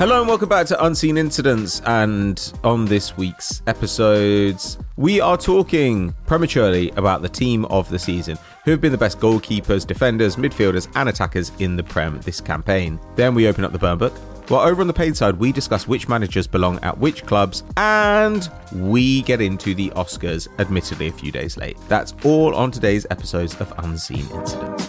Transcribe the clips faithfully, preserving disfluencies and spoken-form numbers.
Hello and welcome back to Unseen Incidents, and on this week's episodes we are talking prematurely about the team of the season, who have been the best goalkeepers, defenders, midfielders and attackers in the Prem this campaign. Then we open up the burn book, while over on the paid side we discuss which managers belong at which clubs, and we get into the Oscars, admittedly a few days late. That's all on today's episodes of Unseen Incidents.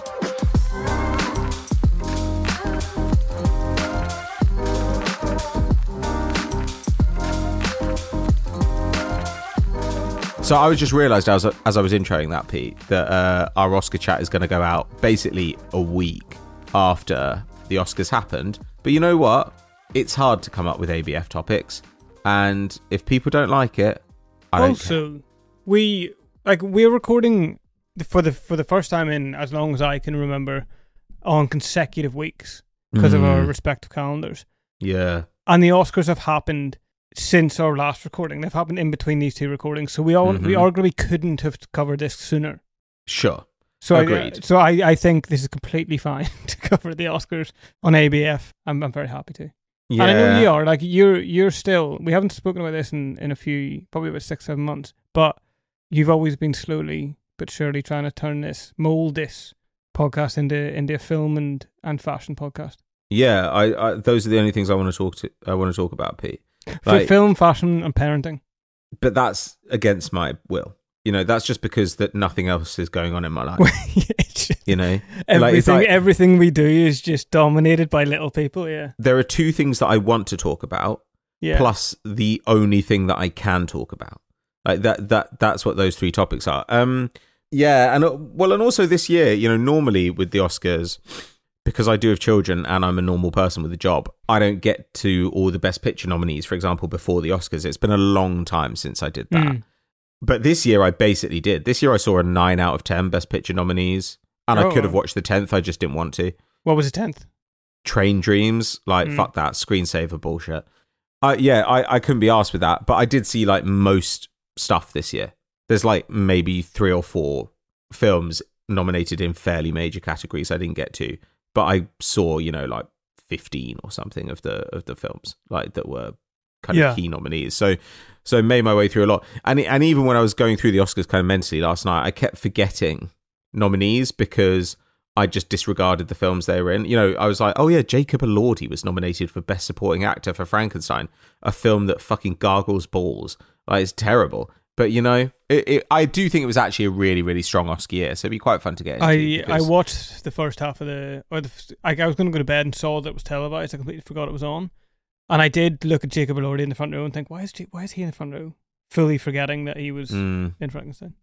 So I was just realised as, as I was introing that, Pete, that uh, our Oscar chat is going to go out basically a week after the Oscars happened. But you know what? It's hard to come up with A B F topics. And if people don't like it, I don't Also, care. we like we're recording for the for the first time in as long as I can remember on consecutive weeks because mm. of our respective calendars. Yeah. And the Oscars have happened since our last recording. They've happened in between these two recordings, so we all mm-hmm. we arguably couldn't have covered this sooner. Sure. So Agreed. I, so I, I think this is completely fine to cover the Oscars on A B F. I'm I'm very happy to. Yeah. And I know you are. Like you're you're still. We haven't spoken about this in, in a few, probably about six seven months. But you've always been slowly but surely trying to turn this, mold this podcast into into a film and, and fashion podcast. Yeah. I, I those are the only things I want to talk to. I want to talk about, Pete. For like, film, fashion, and parenting. But that's against my will. You know, that's just because that nothing else is going on in my life. just, you know, everything like, everything we do is just dominated by little people. Yeah, there are two things that I want to talk about. Yeah. Plus the only thing that I can talk about. Like that. That that's what those three topics are. Um. Yeah, and uh, well, and also this year, you know, normally with the Oscars, because I do have children and I'm a normal person with a job, I don't get to all the Best Picture nominees, for example, before the Oscars. It's been a long time since I did that. Mm. But this year I basically did. This year I saw a nine out of ten Best Picture nominees, and oh, I could have watched the tenth, I just didn't want to. What was the tenth? Train Dreams. Like, mm. fuck that. Screensaver bullshit. Uh, yeah, I, I couldn't be arsed with that, but I did see like most stuff this year. There's like maybe three or four films nominated in fairly major categories I didn't get to. But I saw, you know, like fifteen or something of the of the films like that were kind yeah. of key nominees. So, so made my way through a lot. And and even when I was going through the Oscars kind of mentally last night, I kept forgetting nominees because I just disregarded the films they were in. You know, I was like, oh yeah, Jacob Elordi was nominated for Best Supporting Actor for Frankenstein, a film that fucking gargles balls. Like, it's terrible. But, you know, it, it, I do think it was actually a really, really strong Oscar year, so it'd be quite fun to get into. I because... I watched the first half of the... or the I, I was going to go to bed and saw that it was televised. I completely forgot it was on. And I did look at Jacob Elordi in the front row and think, why is why is he in the front row? Fully forgetting that he was mm. in Frankenstein.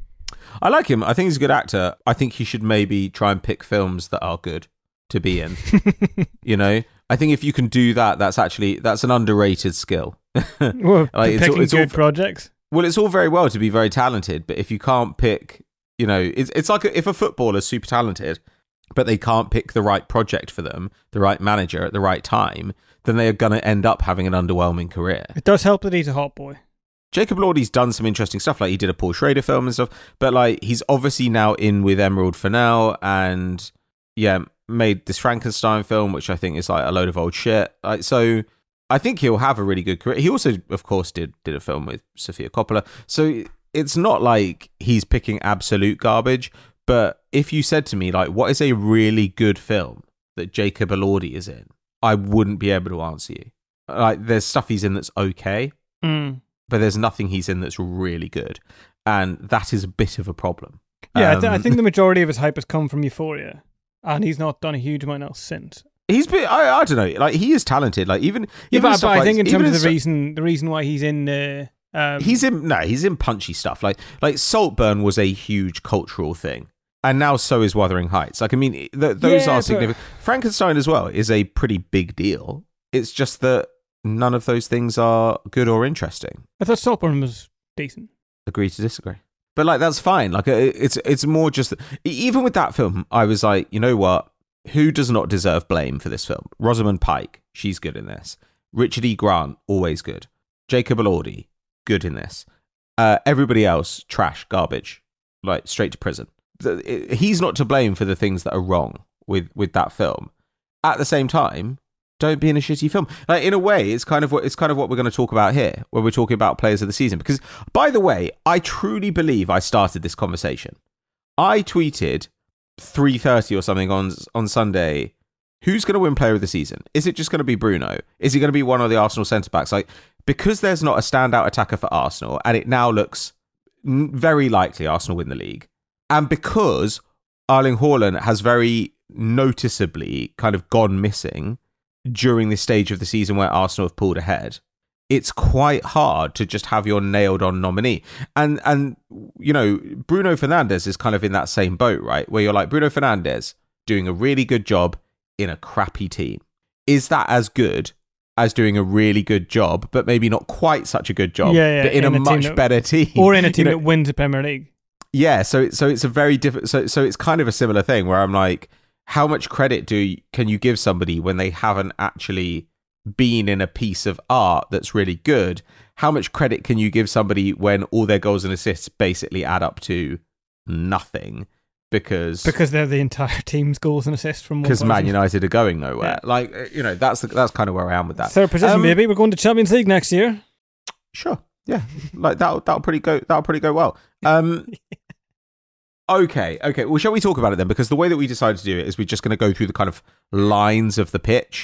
I like him. I think he's a good actor. I think he should maybe try and pick films that are good to be in. You know? I think if you can do that, that's actually... that's an underrated skill. Well, like, picking it's, it's good all, projects. Well, it's all very well to be very talented, but if you can't pick, you know, it's it's like if a footballer's super talented, but they can't pick the right project for them, the right manager at the right time, then they are going to end up having an underwhelming career. It does help that he's a hot boy. Jacob Elordi's done some interesting stuff, like he did a Paul Schrader film and stuff, but like he's obviously now in with Emerald Fennell and yeah, made this Frankenstein film, which I think is like a load of old shit. Like, so I think he'll have a really good career. He also, of course, did did a film with Sofia Coppola. So it's not like he's picking absolute garbage. But if you said to me, like, what is a really good film that Jacob Elordi is in, I wouldn't be able to answer you. Like, there's stuff he's in that's okay, mm. but there's nothing he's in that's really good. And that is a bit of a problem. Yeah, um, I, th- I think the majority of his hype has come from Euphoria. And he's not done a huge amount else since. He's been, I, I don't know, like he is talented. Like even, yeah, even but, but I like, think in terms of the stu- reason, the reason why he's in, uh, um, he's in no, he's in punchy stuff. Like like Saltburn was a huge cultural thing, and now so is Wuthering Heights. Like I mean, th- those yeah, are but... significant. Frankenstein as well is a pretty big deal. It's just that none of those things are good or interesting. I thought Saltburn was decent. Agree to disagree. But like that's fine. Like it's it's more just even with that film, I was like, you know what? Who does not deserve blame for this film? Rosamund Pike, she's good in this. Richard E. Grant, always good. Jacob Elordi, good in this. Uh, everybody else, trash, garbage, like straight to prison. The, it, he's not to blame for the things that are wrong with with that film. At the same time, don't be in a shitty film. Like, in a way, it's kind of what it's kind of what we're going to talk about here, where we're talking about players of the season. Because, by the way, I truly believe I started this conversation. I tweeted three thirty or something on on Sunday. Who's going to win player of the season? Is it just going to be Bruno? Is it going to be one of the Arsenal centre backs? Like, because there's not a standout attacker for Arsenal, and it now looks very likely Arsenal win the league, and because Erling Haaland has very noticeably kind of gone missing during this stage of the season where Arsenal have pulled ahead, it's quite hard to just have your nailed on nominee. And, and you know, Bruno Fernandes is kind of in that same boat, right? Where you're like, Bruno Fernandes doing a really good job in a crappy team. Is that as good as doing a really good job, but maybe not quite such a good job, yeah, yeah, but in, in a, a much that, better team? Or in a team you know, that wins the Premier League. Yeah, so so it's a very different. So so it's kind of a similar thing where I'm like, how much credit do you, can you give somebody when they haven't actually been in a piece of art that's really good? How much credit can you give somebody when all their goals and assists basically add up to nothing? Because because they're the entire team's goals and assists from one because Man person. United are going nowhere. Yeah. Like, you know, that's the, that's kind of where I am with that. Third position, um, maybe we're going to Champions League next year. Sure, yeah, like that'll that'll pretty go that'll pretty go well. Um, okay, okay. Well, shall we talk about it then? Because the way that we decided to do it is we're just going to go through the kind of lines of the pitch.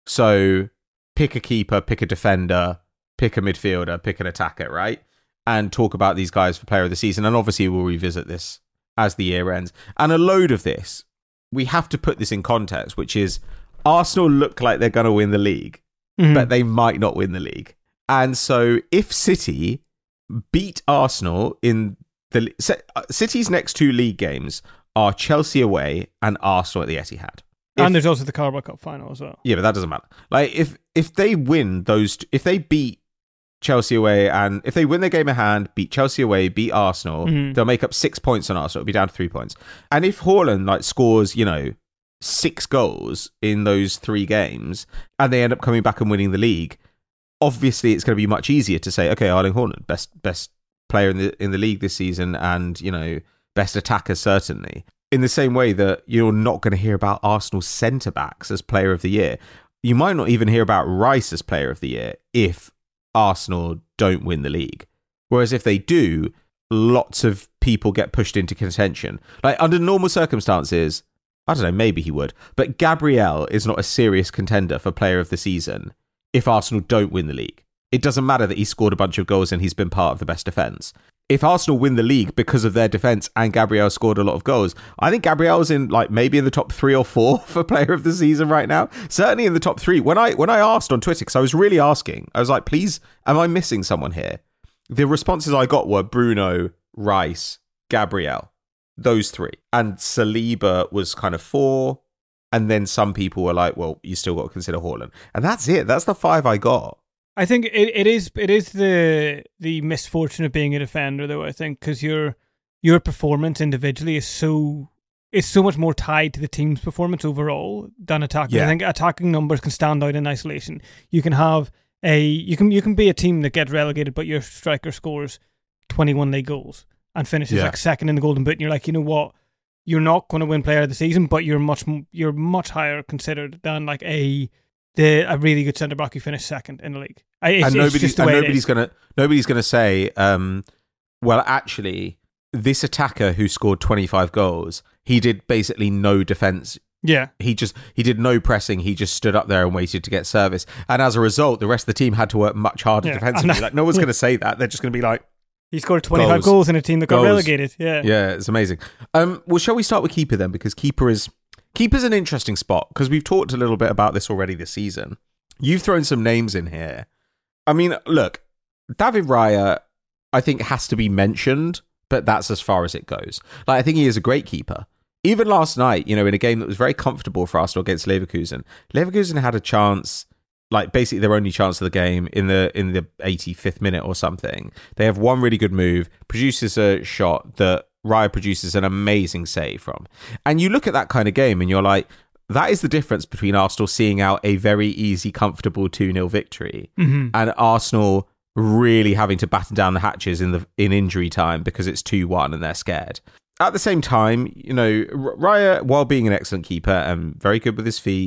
So pick a keeper, pick a defender, pick a midfielder, pick an attacker, right? And talk about these guys for player of the season. And obviously we'll revisit this as the year ends. And a load of this, we have to put this in context, which is Arsenal look like they're going to win the league, mm-hmm. but they might not win the league. And so if City beat Arsenal in the... City's next two league games are Chelsea away and Arsenal at the Etihad. If, and there's also the Carabao Cup final as well. Yeah, but that doesn't matter. Like, if if they win those... If they beat Chelsea away, and if they win their game of hand, beat Chelsea away, beat Arsenal, mm-hmm. they'll make up six points on Arsenal. It'll be down to three points. And if Haaland like scores, you know, six goals in those three games, and they end up coming back and winning the league, obviously it's going to be much easier to say, okay, Erling Haaland, best best player in the in the league this season, and you know, best attacker certainly. In the same way that you're not going to hear about Arsenal's centre backs as player of the year, you might not even hear about Rice as player of the year if Arsenal don't win the league. Whereas if they do, lots of people get pushed into contention. Like under normal circumstances, I don't know, maybe he would, but Gabriel is not a serious contender for player of the season if Arsenal don't win the league. It doesn't matter that he scored a bunch of goals and he's been part of the best defence. If Arsenal win the league because of their defence and Gabriel scored a lot of goals, I think Gabriel's in like maybe in the top three or four for player of the season right now. Certainly in the top three. When I when I asked on Twitter, because I was really asking, I was like, please, am I missing someone here? The responses I got were Bruno, Rice, Gabriel, those three. And Saliba was kind of four. And then some people were like, well, you still got to consider Haaland. And that's it. That's the five I got. I think it, it is it is the the misfortune of being a defender, though. I think because your your performance individually is so is so much more tied to the team's performance overall than attacking. Yeah. I think attacking numbers can stand out in isolation. You can have a you can you can be a team that gets relegated, but your striker scores twenty-one league goals and finishes yeah. like second in the Golden Boot, and you're like, you know what, you're not going to win Player of the Season, but you're much you're much higher considered than like a. The a really good centre back who finished second in the league, it's, and nobody, it's and nobody's gonna nobody's gonna say, um, well, actually, this attacker who scored twenty-five goals, he did basically no defence. Yeah, he just he did no pressing. He just stood up there and waited to get service, and as a result, the rest of the team had to work much harder yeah, defensively. Like no one's gonna say that. They're just gonna be like, he scored twenty-five goals, goals in a team that got goals. relegated. Yeah, yeah, it's amazing. Um, well, shall we start with keeper then? Because keeper is. Keeper's an interesting spot because we've talked a little bit about this already this season. You've thrown some names in here. I mean, look, David Raya, I think, has to be mentioned, but that's as far as it goes. Like, I think he is a great keeper. Even last night, you know, in a game that was very comfortable for Arsenal against Leverkusen, Leverkusen had a chance, like basically their only chance of the game in the in the eighty-fifth minute or something. They have one really good move, produces a shot that Raya produces an amazing save from. And you look at that kind of game and you're like, that is the difference between Arsenal seeing out a very easy, comfortable two nil victory mm-hmm. and Arsenal really having to batten down the hatches in the in injury time because it's two one and they're scared. At the same time, you know, Raya, while being an excellent keeper and very good with his feet,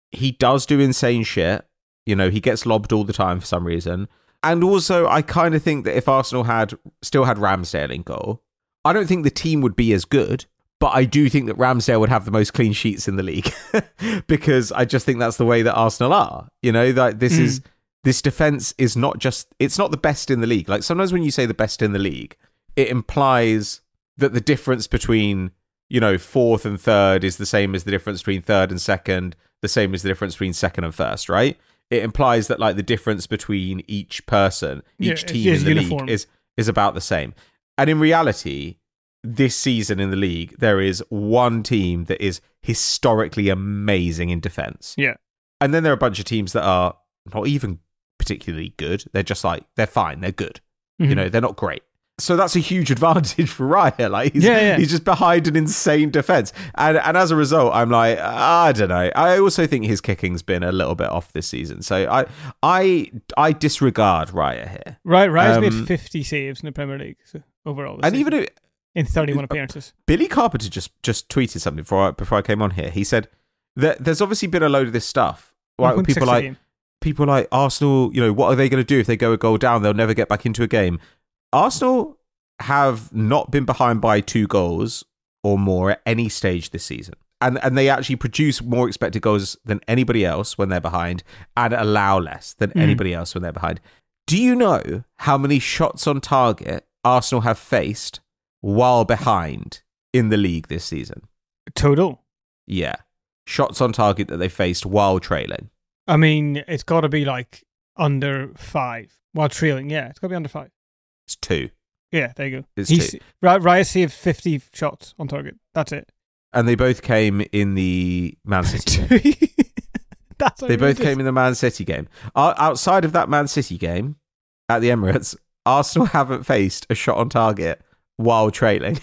he does do insane shit. You know, he gets lobbed all the time for some reason. And also, I kind of think that if Arsenal had still had Ramsdale in goal, I don't think the team would be as good. But I do think that Ramsdale would have the most clean sheets in the league because I just think that's the way that Arsenal are. You know, that this mm. is this defense is not just it's not the best in the league. Like sometimes when you say the best in the league, it implies that the difference between, you know, fourth and third is the same as the difference between third and second, the same as the difference between second and first, right? It implies that like the difference between each person, each yeah, team in the uniform. league is is about the same. And in reality, this season in the league, there is one team that is historically amazing in defense. Yeah. And then there are a bunch of teams that are not even particularly good. They're just like, they're fine. They're good. Mm-hmm. You know, they're not great. So that's a huge advantage for Raya. Like he's, yeah, yeah. he's just behind an insane defense. And and as a result, I'm like, I don't know. I also think his kicking's been a little bit off this season. So I I I disregard Raya here. Right, Raya's um, made fifty saves in the Premier League so overall. And season. even if, in thirty-one appearances. Billy Carpenter just, just tweeted something before I, before I came on here. He said that there's obviously been a load of this stuff. Right? People like game. people like Arsenal, you know, what are they going to do if they go a goal down? They'll never get back into a game. Arsenal have not been behind by two goals or more at any stage this season. And and they actually produce more expected goals than anybody else when they're behind and allow less than mm. anybody else when they're behind. Do you know how many shots on target Arsenal have faced while behind in the league this season? Total? Yeah. Shots on target that they faced while trailing. I mean, it's got to be like under five. While trailing, yeah. It's got to be under five. It's two. Yeah, there you go. It's He's, two. Raya saved fifty shots on target. That's it. And they both came in the Man City game. That's they both came in the Man City game. Outside of that Man City game at the Emirates, Arsenal haven't faced a shot on target while trailing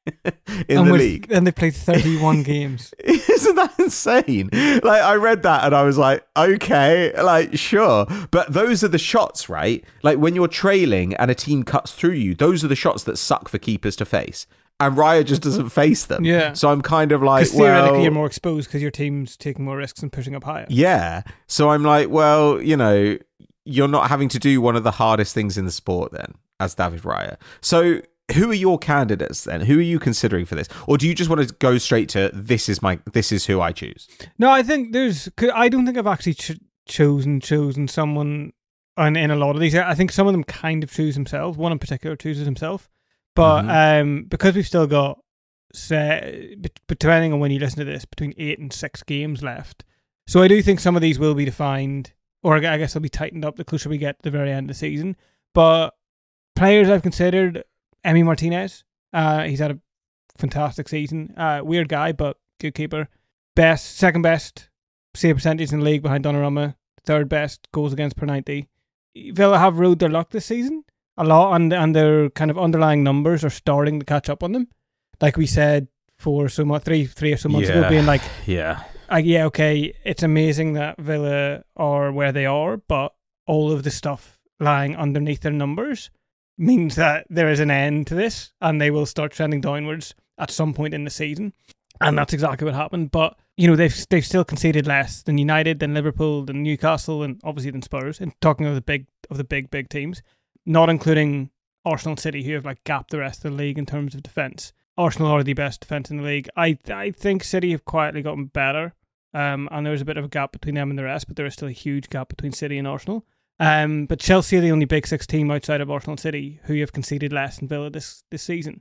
in and the with, league. And they played thirty-one games. Isn't that insane? Like, I read that and I was like, okay, like, sure. But those are the shots, right? Like, when you're trailing and a team cuts through you, those are the shots that suck for keepers to face. And Raya just doesn't face them. Yeah. So I'm kind of like, well... theoretically, well, you're more exposed because your team's taking more risks and pushing up higher. Yeah. So I'm like, well, you know, you're not having to do one of the hardest things in the sport then, as David Raya. So who are your candidates then? Who are you considering for this? Or do you just want to go straight to, this is my, this is who I choose? No, I think there's... I don't think I've actually ch- chosen chosen someone in, in a lot of these. I think some of them kind of choose themselves. One in particular chooses himself. But mm-hmm. um, because we've still got, say, depending on when you listen to this, between eight and six games left. So I do think some of these will be defined, or I guess they'll be tightened up the closer we get to the very end of the season. But players I've considered, Emi Martinez. Uh, he's had a fantastic season. Uh, weird guy, but good keeper. Best, second best save percentage in the league behind Donnarumma. Third best goals against per ninety. Villa have rode their luck this season a lot, and and their kind of underlying numbers are starting to catch up on them. Like we said four so much, three three or so months yeah. ago, being like, yeah, uh, yeah, okay, it's amazing that Villa are where they are, but all of the stuff lying underneath their numbers means that there is an end to this, and they will start trending downwards at some point in the season, and that's exactly what happened. But you know, they've they've still conceded less than United, than Liverpool, than Newcastle, and obviously than Spurs. And talking of the big of the big big teams. Not including Arsenal and City, who have like gapped the rest of the league in terms of defence. Arsenal are the best defence in the league. I I think City have quietly gotten better, um, and there's a bit of a gap between them and the rest, but there is still a huge gap between City and Arsenal. Um, but Chelsea are the only Big Six team outside of Arsenal and City who have conceded less than Villa this, this season.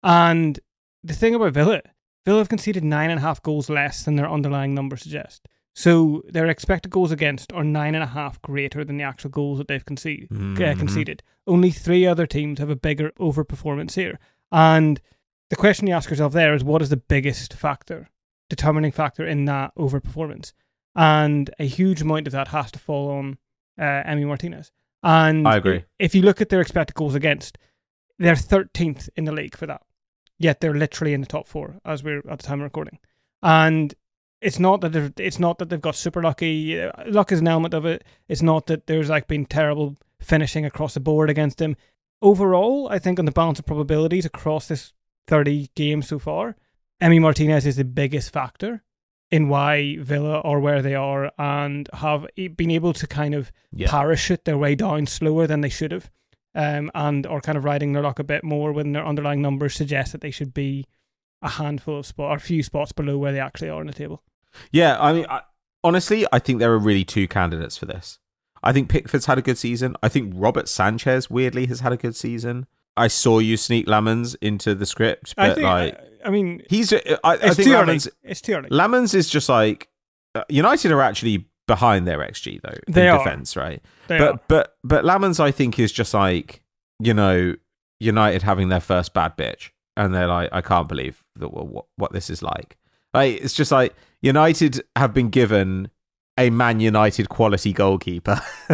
And the thing about Villa, Villa have conceded nine and a half goals less than their underlying numbers suggest. So their expected goals against are nine and a half greater than the actual goals that they've conceded. Mm-hmm. Uh, conceded. Only three other teams have a bigger overperformance here. And the question you ask yourself there is, what is the biggest factor, determining factor in that overperformance? And a huge amount of that has to fall on uh, Emi Martinez. And I agree. If you look at their expected goals against, they're thirteenth in the league for that. Yet they're literally in the top four as we're at the time of recording. And It's not that they've, it's not that they've got super lucky. Luck is an element of it. It's not that there's like been terrible finishing across the board against him. Overall, I think on the balance of probabilities across this thirty games so far, Emi Martinez is the biggest factor in why Villa are where they are and have been able to kind of Yeah. parachute their way down slower than they should have, um, and are kind of riding their luck a bit more when their underlying numbers suggest that they should be a handful of spots, or a few spots below where they actually are on the table. Yeah, I mean, I, honestly, I think there are really two candidates for this. I think Pickford's had a good season. I think Robert Sanchez, weirdly, has had a good season. I saw you sneak Lamans into the script, but I think, like... I mean, He's. I, I it's think too Lamans, early. It's too early. Lamans is just like uh, United are actually behind their X G though. They in are. defense, right? They but are. but but Lamans, I think, is just like, you know, United having their first bad bitch, and they're like, I can't believe that what what this is like. Like it's just like United have been given a Man United quality goalkeeper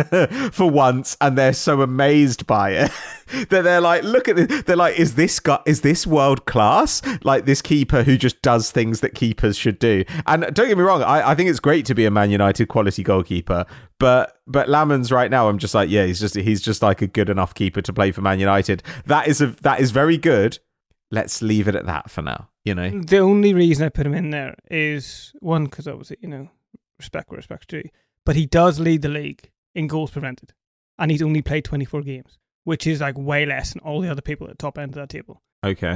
for once, and they're so amazed by it that they're like, look at this. They're like, is this guy, is this world class? Like this keeper who just does things that keepers should do. And don't get me wrong, I, I think it's great to be a Man United quality goalkeeper, but but Lamans right now, I'm just like, yeah, he's just he's just like a good enough keeper to play for Man United. That is a that is very good. Let's leave it at that for now. You know, The only reason I put him in there is one, because obviously, you know, respect where respect's due, but he does lead the league in goals prevented, and he's only played twenty-four games, which is like way less than all the other people at the top end of that table. okay,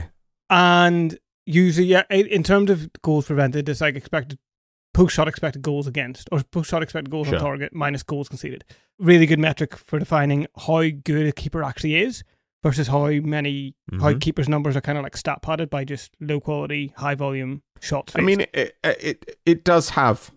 And usually, yeah, in terms of goals prevented, it's like expected post shot expected goals against, or post shot expected goals Sure. on target minus goals conceded. Really good metric for defining how good a keeper actually is versus how many how Mhm. keepers' numbers are kind of like stat padded by just low quality, high volume shots. I mean, it, it it does have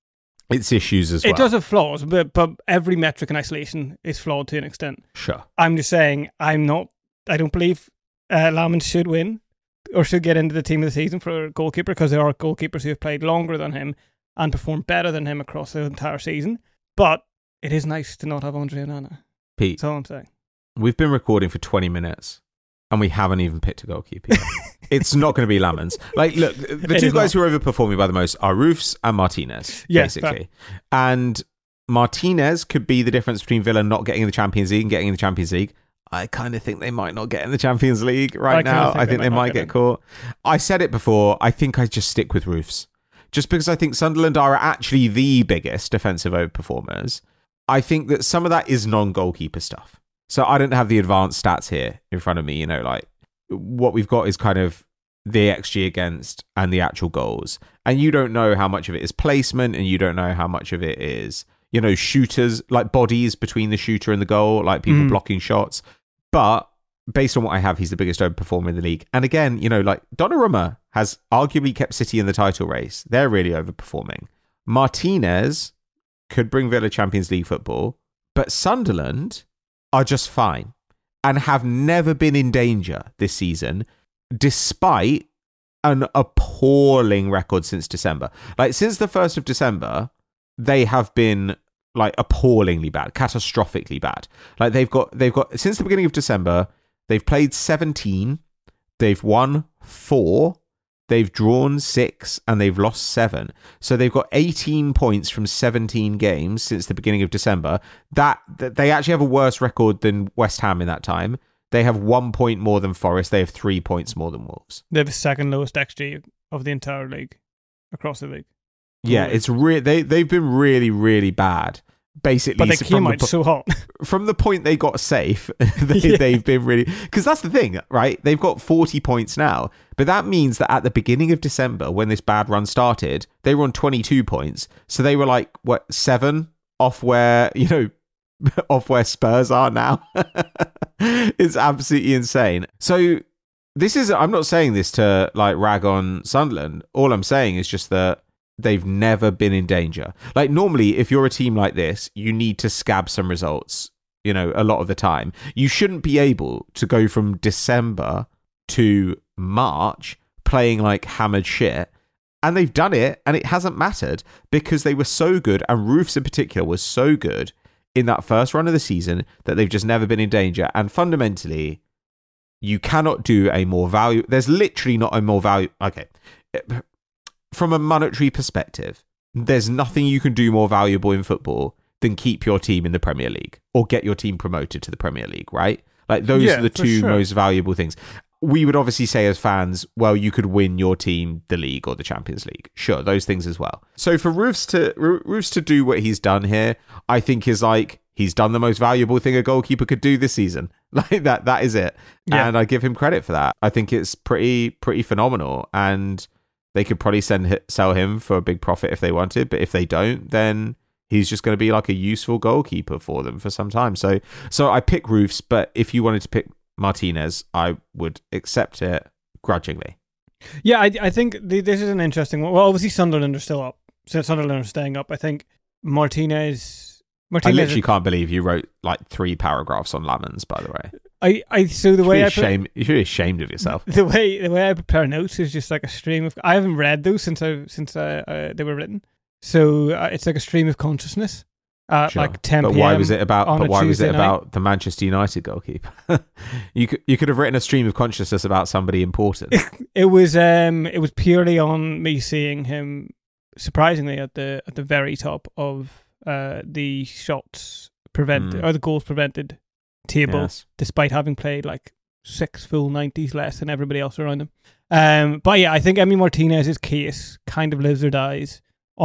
its issues as well. It does have flaws, but but every metric in isolation is flawed to an extent. Sure. I'm just saying, I'm not. I don't believe uh, Lamans should win or should get into the team of the season for a goalkeeper, because there are goalkeepers who have played longer than him and performed better than him across the entire season. But it is nice to not have Andre Onana. Pete, That's all I'm saying. we've been recording for twenty minutes and we haven't even picked a goalkeeper yet. It's not going to be Lamans. Like, look, the It two is guys not. who are overperforming by the most are Roofs and Martinez, Yes, basically. And Martinez could be the difference between Villa not getting in the Champions League and getting in the Champions League. I kind of think they might not get in the Champions League right I kinda now. think I they think they might might not get get in. caught. I said it before. I think I just stick with Roofs. Just because I think Sunderland are actually the biggest defensive overperformers. I think that some of that is non-goalkeeper stuff. So I don't have the advanced stats here in front of me. You know, like what we've got is kind of the X G against and the actual goals. And you don't know how much of it is placement, and you don't know how much of it is, you know, shooters, like bodies between the shooter and the goal, like people Mm. blocking shots. But based on what I have, he's the biggest overperformer in the league. And again, you know, like Donnarumma has arguably kept City in the title race. They're really overperforming. Martinez could bring Villa Champions League football, but Sunderland are just fine and have never been in danger this season, despite an appalling record since December. Like, since the first of December, they have been like appallingly bad, catastrophically bad. Like they've got they've got since the beginning of December, they've played seventeen, they've won four, they've drawn six, and they've lost seven. So they've got eighteen points from seventeen games since the beginning of December. That, that they actually have a worse record than West Ham in that time. They have one point more than Forest. They have three points more than Wolves. They have the second lowest X G of the entire league, across the league. Yeah, it's re- they they've been really really bad. Basically, But they so came from the out po- so hot. from the point they got safe, they, Yeah. they've been really, because that's the thing, right? They've got forty points now, but that means that at the beginning of December, when this bad run started, they were on twenty-two points. So they were like, what, seven off where, you know, off where Spurs are now. It's absolutely insane. So this is, I'm not saying this to like rag on Sunderland. All I'm saying is just that they've never been in danger. Like, normally, if you're a team like this, you need to scab some results, you know, a lot of the time. You shouldn't be able to go from December to March playing like hammered shit. And they've done it, and it hasn't mattered because they were so good, and Roofs in particular was so good in that first run of the season that they've just never been in danger. And fundamentally, you cannot do a more value. There's literally not a more value. Okay. From a monetary perspective, there's nothing you can do more valuable in football than keep your team in the Premier League or get your team promoted to the Premier League, right? Like, those Yeah, are the for two sure. most valuable things. we would obviously say as fans, well, you could win your team the league or the Champions League. Sure, those things as well. So for Roofs to Roofs to do what he's done here, I think is like he's done the most valuable thing a goalkeeper could do this season. Like that, that is it. Yeah. And I give him credit for that. I think it's pretty, pretty phenomenal. And they could probably send sell him for a big profit if they wanted. But if they don't, then he's just going to be like a useful goalkeeper for them for some time. So, so I pick Roofs. But if you wanted to pick Martinez, I would accept it grudgingly. Yeah, I, I think the, this is an interesting one. Well, obviously Sunderland are still up. So Sunderland are staying up. I think Martinez... Martinez I literally can't believe you wrote like three paragraphs on Lamens, by the way. I, I so the you way I shame, you should be ashamed of yourself. The way the way I prepare notes is just like a stream of. I haven't read those since I since I, uh, they were written, so uh, it's like a stream of consciousness. Uh, Sure. Like ten But p.m. why was it about? on But a why was Tuesday it night. about the Manchester United goalkeeper? you could you could have written a stream of consciousness about somebody important. It was um it was purely on me seeing him surprisingly at the at the very top of uh the shots prevented Mm. or the goals prevented table, Yes. despite having played like six full nineties less than everybody else around him. Um, but yeah, I think Emi Martinez's case kind of lives or dies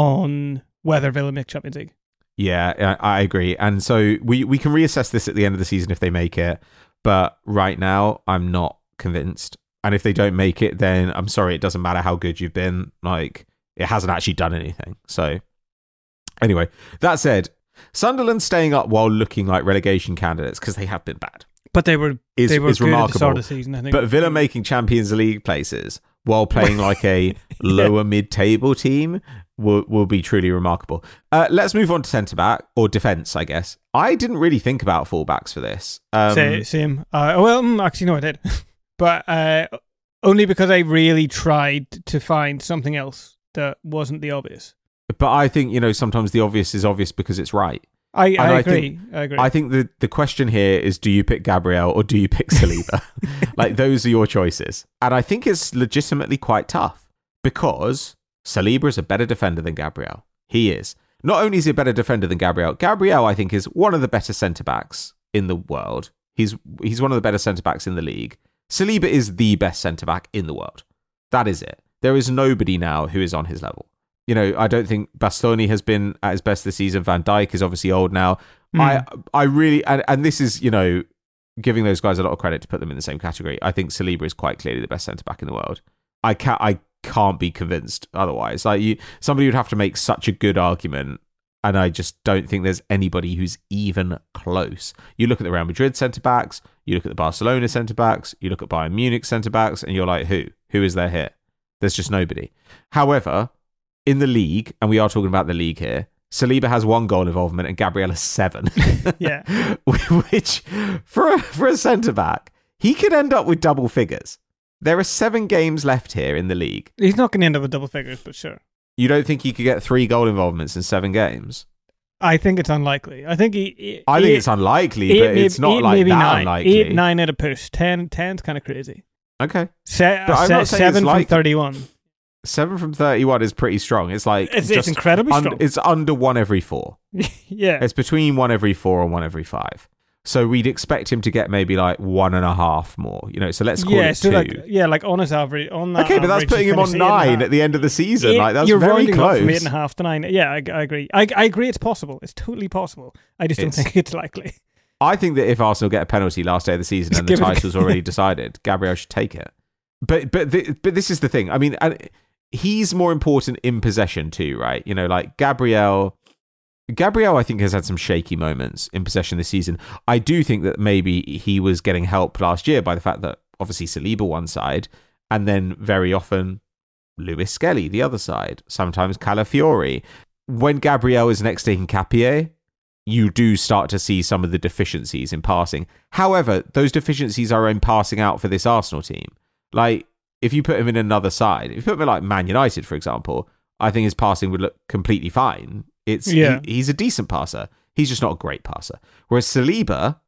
on whether Villa make Champions League. Yeah, I, I agree. And so we we can reassess this at the end of the season if they make it. But right now, I'm not convinced. And if they don't make it, then I'm sorry, it doesn't matter how good you've been. Like, it hasn't actually done anything. So anyway, that said, Sunderland staying up while looking like relegation candidates, because they have been bad, But they were is, they were is good at the start remarkable. of the season, I think. But Villa making Champions League places while playing like a lower mid-table team will will be truly remarkable. Uh, let's move on to centre-back, or defence, I guess. I didn't really think about fullbacks for this. Um, Say, same. Uh, well, mm, actually, no, I did. But uh, only because I really tried to find something else that wasn't the obvious. But I think, you know, sometimes the obvious is obvious because it's right. I, I, I agree. think- I agree. I think the, the question here is, do you pick Gabriel or do you pick Saliba? Like, those are your choices. And I think it's legitimately quite tough because Saliba is a better defender than Gabriel. He is. Not only is he a better defender than Gabriel, Gabriel, I think, is one of the better centre-backs in the world. He's he's one of the better centre-backs in the league. Saliba is the best centre-back in the world. That is it. There is nobody now who is on his level. You know, I don't think Bastoni has been at his best this season. Van Dijk is obviously old now. Mm. I I really, and, and this is, you know, giving those guys a lot of credit to put them in the same category. I think Saliba is quite clearly the best centre-back in the world. I can't, I can't be convinced otherwise. Like, you, somebody would have to make such a good argument, and I just don't think there's anybody who's even close. You look at the Real Madrid centre-backs, you look at the Barcelona centre-backs, you look at Bayern Munich centre-backs, and you're like, who? Who is there here? There's just nobody. However, in the league, and we are talking about the league here, Saliba has one goal involvement and Gabriel has seven. Yeah. Which, for a, for a centre-back, he could end up with double figures. There are seven games left here in the league. He's not going to end up with double figures, but sure. You don't think he could get three goal involvements in seven games? I think it's unlikely. I think he. he I think eight, it's unlikely, eight, but maybe, it's not eight, like maybe that nine. unlikely. Eight, nine at a push. Ten, ten's kind of crazy. Okay. Se- But I'm se- not saying seven it's from like- thirty-one. Seven from thirty-one is pretty strong. It's like It's, it's just incredibly un- strong. It's under one every four. Yeah. It's between one every four and one every five. So we'd expect him to get maybe like one and a half more. You know, so let's call yeah, it so two. like yeah, like on his average, on that. Okay, but that's average, putting he him on finished eight and a nine half. at the end of the season. Eight- like that's you're very rounding up close. from eight and a half to nine. Yeah, I, I agree. I, I agree. It's possible. It's totally possible. I just don't It's- think it's likely. I think that if Arsenal get a penalty last day of the season Just and the give it- title's already decided, Gabriel should take it. But but the, but this is the thing. I mean, and he's more important in possession too, right? You know, like Gabriel. Gabriel, I think, has had some shaky moments in possession this season. I do think that maybe he was getting help last year by the fact that obviously Saliba one side, and then very often Lewis Skelly the other side. Sometimes Calafiori. When Gabriel is next to Hincapié, you do start to see some of the deficiencies in passing. However, those deficiencies are in passing out for this Arsenal team. Like, if you put him in another side, if you put him in like Man United, for example, I think his passing would look completely fine. It's Yeah. he, he's a decent passer. He's just not a great passer. Whereas Saliba,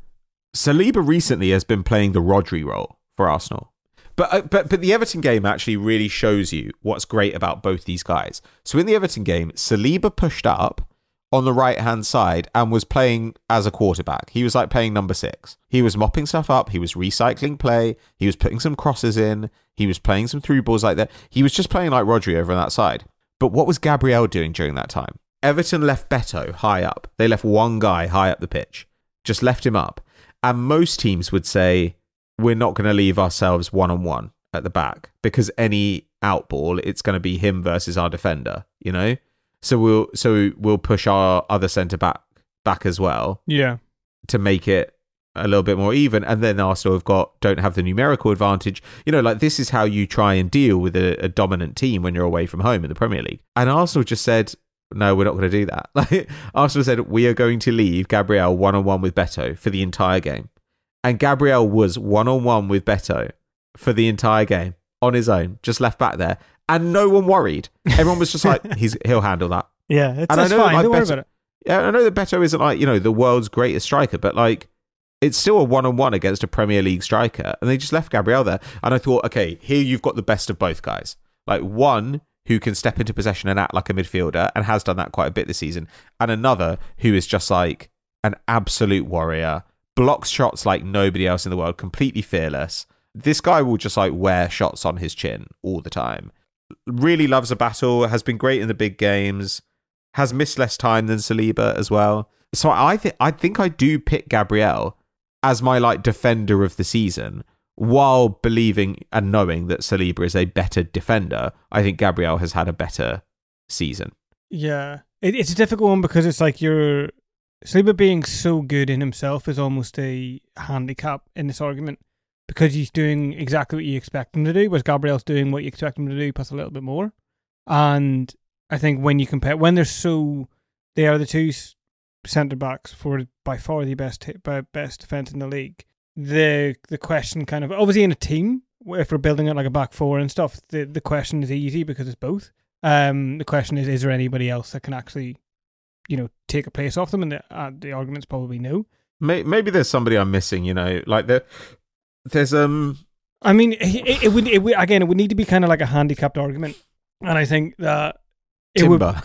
Saliba recently has been playing the Rodri role for Arsenal. But uh, but but the Everton game actually really shows you what's great about both these guys. So in the Everton game, Saliba pushed up on the right-hand side and was playing as a quarterback. He was like playing number six. He was mopping stuff up. He was recycling play. He was putting some crosses in. He was playing some through balls like that. He was just playing like Rodri over on that side. But what was Gabriel doing during that time? Everton left Beto high up. They left one guy high up the pitch. Just left him up. And most teams would say, we're not going to leave ourselves one-on-one at the back because any out ball, it's going to be him versus our defender, you know? So we'll so we'll push our other centre back back as well. Yeah. To make it a little bit more even. And then Arsenal have got don't have the numerical advantage. You know, like this is how you try and deal with a, a dominant team when you're away from home in the Premier League. And Arsenal just said, no, we're not going to do that. Like Arsenal said, we are going to leave Gabriel one-on-one with Beto for the entire game. And Gabriel was one-on-one with Beto for the entire game on his own, just left back there. And no one worried. Everyone was just like, he's he'll handle that. Yeah, it's, and that's I know fine. Like Don't worry Beto, about it. Yeah, I know that Beto isn't like, you know, the world's greatest striker, but like, it's still a one-on-one against a Premier League striker. And they just left Gabriel there. And I thought, okay, here you've got the best of both guys. Like one who can step into possession and act like a midfielder and has done that quite a bit this season. And another who is just like an absolute warrior, blocks shots like nobody else in the world, completely fearless. This guy will just like wear shots on his chin all the time. Really loves a battle, has been great in the big games, has missed less time than Saliba as well. So I think I think I do pick Gabriel as my like defender of the season, while believing and knowing that Saliba is a better defender. I think Gabriel has had a better season. Yeah, it, it's a difficult one because it's like you're Saliba being so good in himself is almost a handicap in this argument. Because he's doing exactly what you expect him to do, whereas Gabriel's doing what you expect him to do, plus a little bit more. And I think when you compare, when they're so, they are the two centre backs for by far the best by best defence in the league. The the question kind of obviously in a team, if we're building it like a back four and stuff, the the question is easy because it's both. Um, the question is, is there anybody else that can actually, you know, take a place off them? And the uh, the argument's probably no. Maybe there's somebody I'm missing. You know, like the. There's um, I mean, it, it would it would again. It would need to be kind of like a handicapped argument, and I think that it Timber.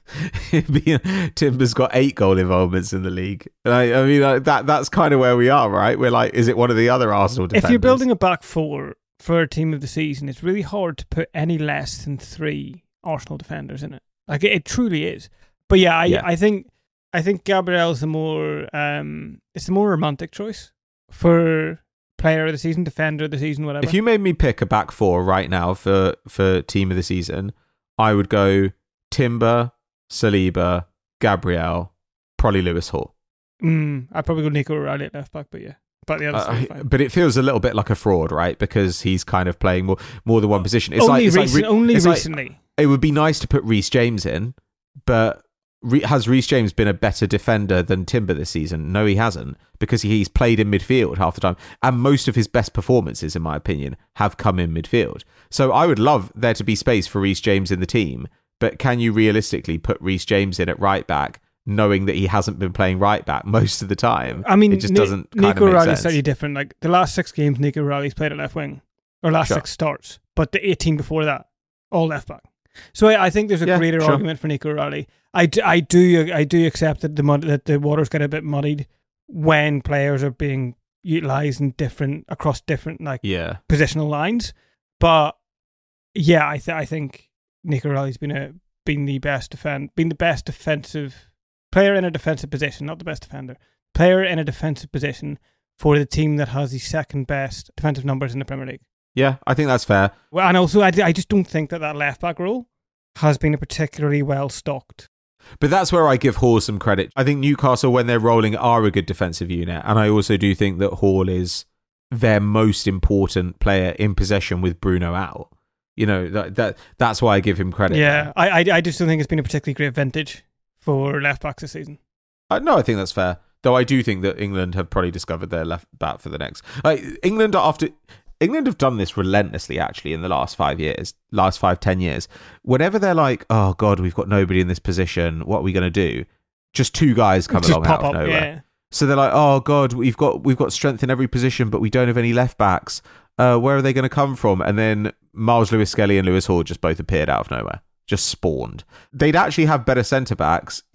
Would... Timber's got eight goal involvements in the league. And I, I mean, like, that that's kind of where we are, right? We're like, is it one of the other Arsenal defenders? If you're building a back four for a team of the season, it's really hard to put any less than three Arsenal defenders in it. Like it, it truly is. But yeah, I, yeah. I think I think Gabriel's the more um, it's the more romantic choice for. Player of the season, defender of the season, whatever. If you made me pick a back four right now for, for team of the season, I would go Timber, Saliba, Gabriel, probably Lewis Hall. Mm, I'd probably go Nico O'Reilly at left back, but yeah. But the other uh, But it feels a little bit like a fraud, right? Because he's kind of playing more more than one position. It's only like, it's recent, like re- only it's recently. Like, it would be nice to put Reece James in, but Re- has Reece James been a better defender than Timber this season? No, he hasn't, because he's played in midfield half the time, and most of his best performances, in my opinion, have come in midfield. So I would love there to be space for Reece James in the team, but can you realistically put Reece James in at right back, knowing that he hasn't been playing right back most of the time? I mean, it just Ni- doesn't kind Nico of make O'Reilly's sense. slightly different. Like the last six games, Nico O'Reilly's played at left wing, or last Sure. six starts, but the eighteen before that, all left back. So I, I think there's a Yeah, greater sure. argument for Nico O'Reilly. I do, I do, I do accept that the mud, that the waters get a bit muddied when players are being utilised in different across different like Yeah. positional lines. But yeah, I th- I think Nico O'Reilly's been a been the best defend been the best defensive player in a defensive position, not the best defender. Player in a defensive position for the team that has the second best defensive numbers in the Premier League. Yeah, I think that's fair. Well, and also, I, I just don't think that that left back role has been a particularly well stocked. But that's where I give Hall some credit. I think Newcastle, when they're rolling, are a good defensive unit. And I also do think that Hall is their most important player in possession with Bruno out. You know, that, that that's why I give him credit. Yeah, I, I I just don't think it's been a particularly great vintage for left backs this season. Uh, no, I think that's fair. Though I do think that England have probably discovered their left back for the next. Like England after. England have done this relentlessly, actually, in the last five years, last five, ten years. Whenever they're like, oh, God, we've got nobody in this position, what are we going to do? Just two guys come Just along pop out of up, nowhere. yeah. So they're like, oh, God, we've got we've got strength in every position, but we don't have any left backs. Uh, where are they going to come from? And then Miles Lewis-Skelly and Lewis Hall just both appeared out of nowhere, just spawned. They'd actually have better centre-backs if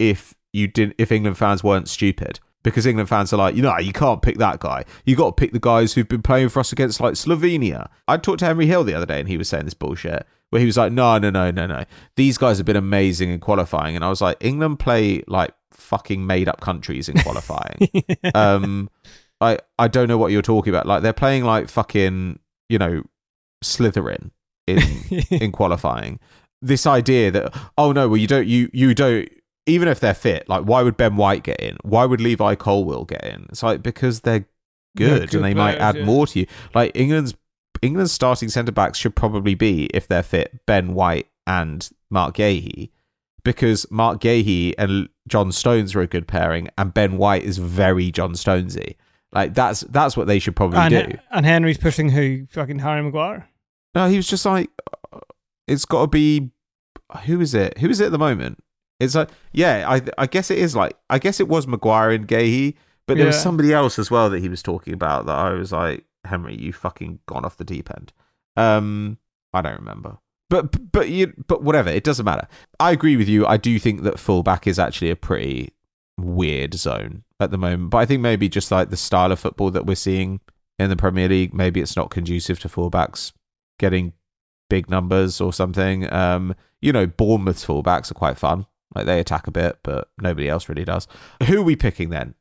you didn't if England fans weren't stupid. Because England fans are like, you know, you can't pick that guy. You got to pick the guys who've been playing for us against like Slovenia. I talked to Henry Hill the other day and he was saying this bullshit where he was like, no, no, no, no, no. These guys have been amazing in qualifying. And I was like, England play like fucking made up countries in qualifying. yeah. Um, I, I don't know what you're talking about. Like they're playing like fucking, you know, Slytherin in, in qualifying. This idea that, oh no, well you don't, you, you don't, even if they're fit, like why would Ben White get in? Why would Levi Colwill get in? It's like because they're good, they're good and they players, might add yeah. more to you. Like England's England's starting centre backs should probably be, if they're fit, Ben White and Mark Gahey, because Mark Gahey and John Stones are a good pairing, and Ben White is very John Stonesy. Like that's that's what they should probably and, do. And Henry's pushing who? Fucking Harry Maguire? No, he was just like, it's got to be. Who is it? Who is it at the moment? It's like, yeah, I I guess it is like, I guess it was Maguire and Gahey, but there yeah. was somebody else as well that he was talking about that I was like, Henry, you fucking gone off the deep end. Um, I don't remember. But but you but whatever, it doesn't matter. I agree with you. I do think that fullback is actually a pretty weird zone at the moment. But I think maybe just like the style of football that we're seeing in the Premier League, maybe it's not conducive to fullbacks getting big numbers or something. Um, you know, Bournemouth's fullbacks are quite fun. Like they attack a bit, but nobody else really does. Who are we picking then?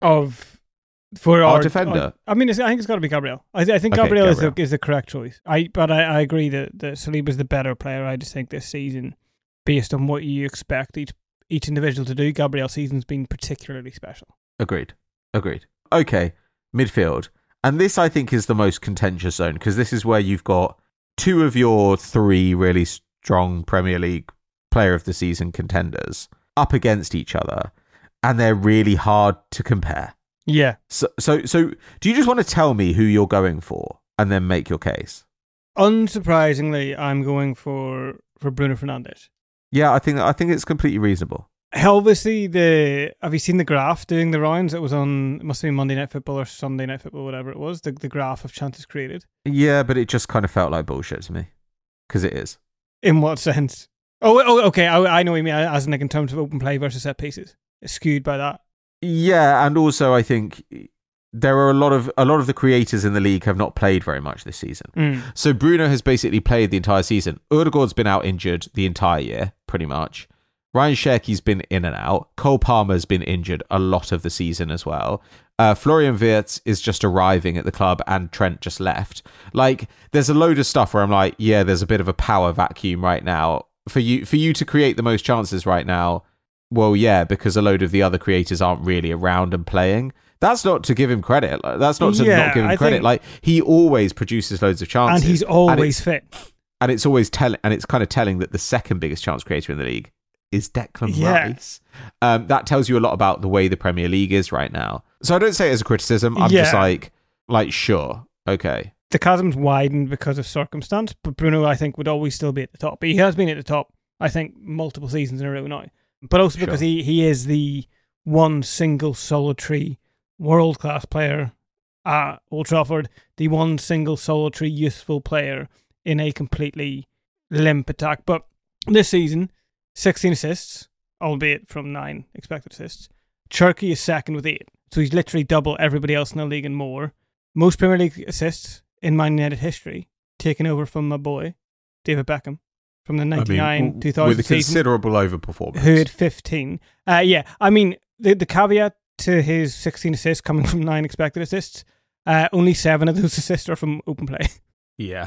Of for our, our defender. Our, I mean, it's, I think it's got to be Gabriel. I, I think okay, Gabriel, Gabriel is the is the correct choice. I but I, I agree that that Saliba's the better player. I just think this season, based on what you expect each each individual to do, Gabriel's season's been particularly special. Agreed. Agreed. Okay, midfield, and this I think is the most contentious zone because this is where you've got two of your three really strong Premier League player of the season contenders up against each other, and they're really hard to compare. Yeah. So, so, so, do you just want to tell me who you're going for, and then make your case? Unsurprisingly, I'm going for for Bruno Fernandes. Yeah, I think I think it's completely reasonable. Obviously, the have you seen the graph doing the rounds? It was on, it must have been Monday Night Football or Sunday Night Football, whatever it was. The the graph of chances created. Yeah, but it just kind of felt like bullshit to me because it is. In what sense? Oh, oh, okay. I, I know what you mean. As in, like, in terms of open play versus set pieces, it's skewed by that. Yeah, and also I think there are a lot of a lot of the creators in the league have not played very much this season. Mm. So Bruno has basically played the entire season. Ødegaard's been out injured the entire year, pretty much. Ryan Cherki's been in and out. Cole Palmer's been injured a lot of the season as well. Uh, Florian Wirtz is just arriving at the club, and Trent just left. Like, there's a load of stuff where I'm like, yeah, there's a bit of a power vacuum right now. For you for you to create the most chances right now, well, yeah, because a load of the other creators aren't really around and playing. That's not to give him credit. That's not to yeah, not give him I credit. Think... Like, he always produces loads of chances. And he's always and fit. And it's always telling, and it's kind of telling that the second biggest chance creator in the league is Declan yeah. Rice. Um, that tells you a lot about the way the Premier League is right now. So I don't say it as a criticism. I'm yeah. just like, like, sure, okay. The chasm's widened because of circumstance, but Bruno, I think, would always still be at the top. He has been at the top, I think, multiple seasons in a row now. But also because sure. he, he is the one single solitary world-class player at Old Trafford, the one single solitary useful player in a completely limp attack. But this season, sixteen assists, albeit from nine expected assists. Cherki is second with eight. So he's literally double everybody else in the league and more. Most Premier League assists in Man United history, taken over from my boy, David Beckham, from the ninety-nine two thousand with a considerable overperformance. Who had fifteen. Uh, yeah, I mean, the, the caveat to his sixteen assists coming from nine expected assists, uh, only seven of those assists are from open play. Yeah.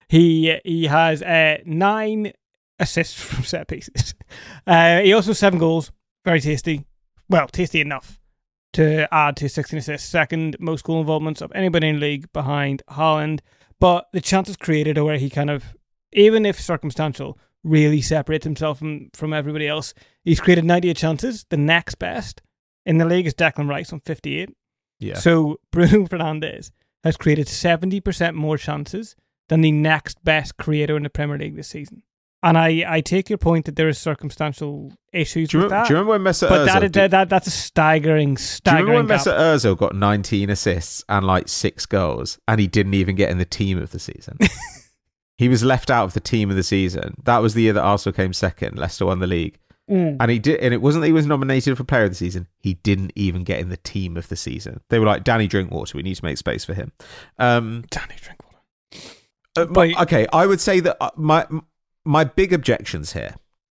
He he has uh, nine assists from set pieces. Uh, he also has seven goals. Very tasty. Well, tasty enough to add to sixteen assists. Second most goal involvements of anybody in the league behind Haaland. But the chances created are where he kind of, even if circumstantial, really separates himself from, from everybody else. He's created ninety-eight chances. The next best in the league is Declan Rice on fifty-eight. Yeah. So Bruno Fernandes has created seventy percent more chances than the next best creator in the Premier League this season. And I, I take your point that there is circumstantial issues do you with remember, that. Do you remember when Mesut but Ozil... But that, that, that, that's a staggering, staggering Do you remember when gap. Mesut Ozil got nineteen assists and like six goals and he didn't even get in the team of the season? He was left out of the team of the season. That was the year that Arsenal came second. Leicester won the league. Mm. And he did, and it wasn't that he was nominated for Player of the Season. He didn't even get in the Team of the Season. They were like, Danny Drinkwater, we need to make space for him. Um, Danny Drinkwater. Uh, my, okay, I would say that my my big objections here.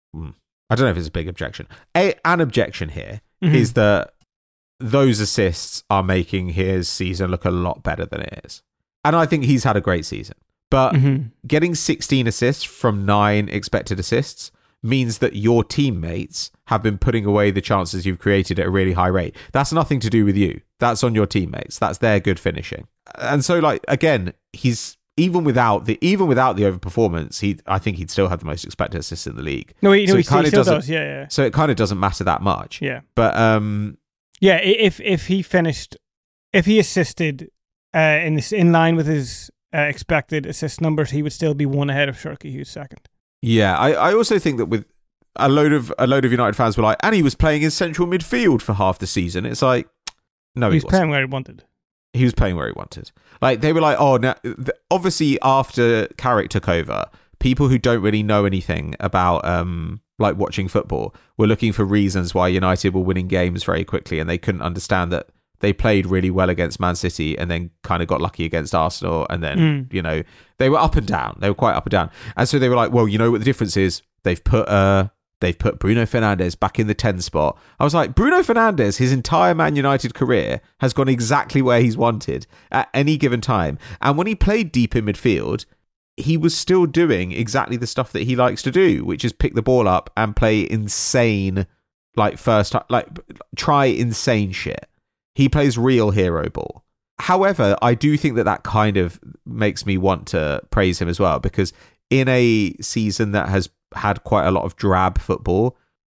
I don't know if it's a big objection. A, an objection here mm-hmm. is that those assists are making his season look a lot better than it is, and I think he's had a great season. But mm-hmm. getting sixteen assists from nine expected assists means that your teammates have been putting away the chances you've created at a really high rate. That's nothing to do with you. That's on your teammates. That's their good finishing. And so, like, again, he's even without the even without the overperformance, he I think he'd still have the most expected assists in the league. No, he, so no, he he still, still doesn't, does. Yeah, yeah. So it kind of doesn't matter that much. Yeah. But um, yeah, if if he finished, if he assisted uh, in this in line with his uh, expected assist numbers, he would still be one ahead of Shirky, who's second. Yeah, I, I also think that with a load of a load of United fans were like, and he was playing in central midfield for half the season. It's like, no, he, he was wasn't. playing where he wanted. He was playing where he wanted. Like, they were like, oh, now, obviously after Carrick took over, people who don't really know anything about um like watching football were looking for reasons why United were winning games very quickly, and they couldn't understand that they played really well against Man City and then kind of got lucky against Arsenal, and then mm. you know they were up and down. They were quite up and down, and so they were like, well, you know what the difference is? They've put uh they've put Bruno Fernandes back in the ten spot. I was like, Bruno Fernandes, his entire Man United career has gone exactly where he's wanted at any given time, and when he played deep in midfield, he was still doing exactly the stuff that he likes to do, which is pick the ball up and play insane, like first, like try insane shit. He plays real hero ball. However, I do think that that kind of makes me want to praise him as well, because in a season that has had quite a lot of drab football,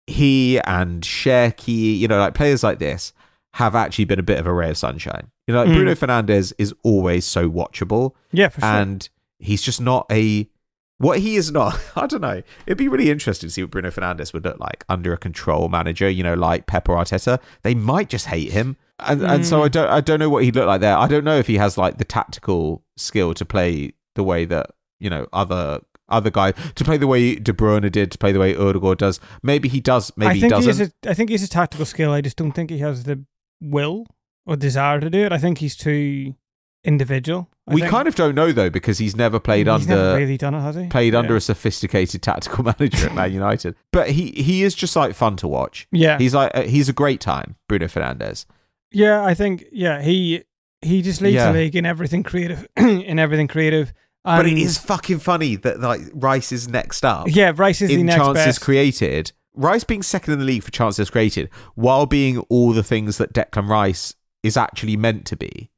he and Cherki, you know, like players like this have actually been a bit of a ray of sunshine. You know, like mm. Bruno Fernandes is always so watchable. Yeah, for sure. And he's just not a... What he is not, I don't know. It'd be really interesting to see what Bruno Fernandes would look like under a control manager, you know, like Pep or Arteta. They might just hate him. And mm. and so I don't I don't know what he'd look like there. I don't know if he has like the tactical skill to play the way that, you know, other other guys, to play the way De Bruyne did, to play the way Ødegaard does. Maybe he does, maybe I think he doesn't. He has a, I think he's a tactical skill. I just don't think he has the will or desire to do it. I think he's too individual. I we think. kind of don't know though, because he's never played he's under never really done it, has he? Played yeah. under a sophisticated tactical manager at Man United. But he he is just like fun to watch. Yeah, he's like he's a great time, Bruno Fernandes. Yeah, I think yeah he he just leads yeah. the league in everything creative, in everything creative. Um, but it is fucking funny that like Rice is next up. Yeah, Rice is the next chances best. created. Rice being second in the league for chances created, while being all the things that Declan Rice is actually meant to be,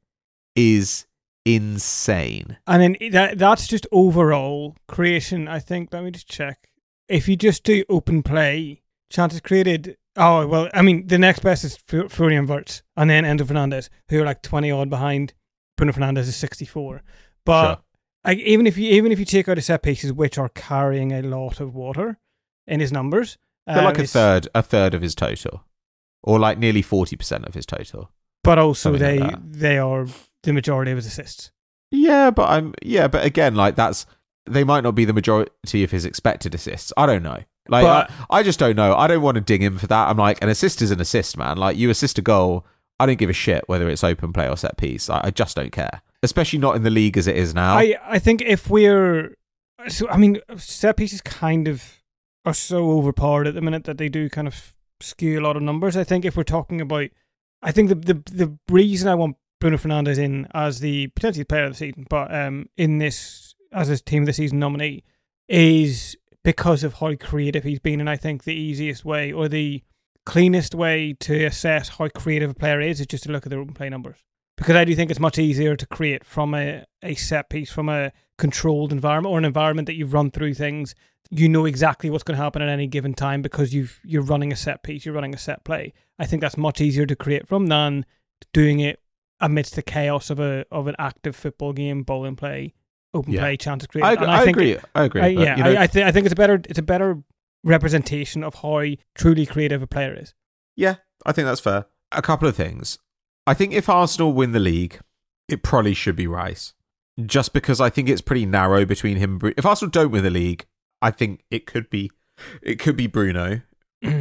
is insane. And then that that's just overall creation. I think. Let me just check. If you just do open play, chances created. Oh well, I mean the next best is Florian Wirtz, and then Enzo Fernandez, who are like twenty odd behind. Bruno Fernandes is sixty four, but. Sure. Like even if you even if you take out the set pieces, which are carrying a lot of water in his numbers, they're like um, a third, a third of his total, or like nearly forty percent of his total. But also, Something they like they are the majority of his assists. Yeah, but I'm yeah, but again, like that's they might not be the majority of his expected assists. I don't know. Like but, I, I just don't know. I don't want to ding him for that. I'm like, an assist is an assist, man. Like you assist a goal, I don't give a shit whether it's open play or set piece. I, I just don't care. Especially not in the league as it is now. I, I think if we're... So, I mean, set pieces kind of are so overpowered at the minute that they do kind of skew a lot of numbers. I think if we're talking about... I think the the, the reason I want Bruno Fernandes in as the potentially player of the season, but um, in this, as his team of the season nominee, is because of how creative he's been. And I think the easiest way or the cleanest way to assess how creative a player is is just to look at their open play numbers. Because I do think it's much easier to create from a, a set piece, from a controlled environment or an environment that you've run through things. You know exactly what's going to happen at any given time because you've, you're running a set piece, you're running a set play. I think that's much easier to create from than doing it amidst the chaos of a of an active football game, ball and play, open yeah. play, chances created. I, and I, I think agree. It, I agree. I, but, yeah, you know, I, I, th- I think it's a better it's a better representation of how truly creative a player is. Yeah, I think that's fair. A couple of things. I think if Arsenal win the league, it probably should be Rice. Just because I think it's pretty narrow between him and Bruno. If Arsenal don't win the league, I think it could be it could be Bruno.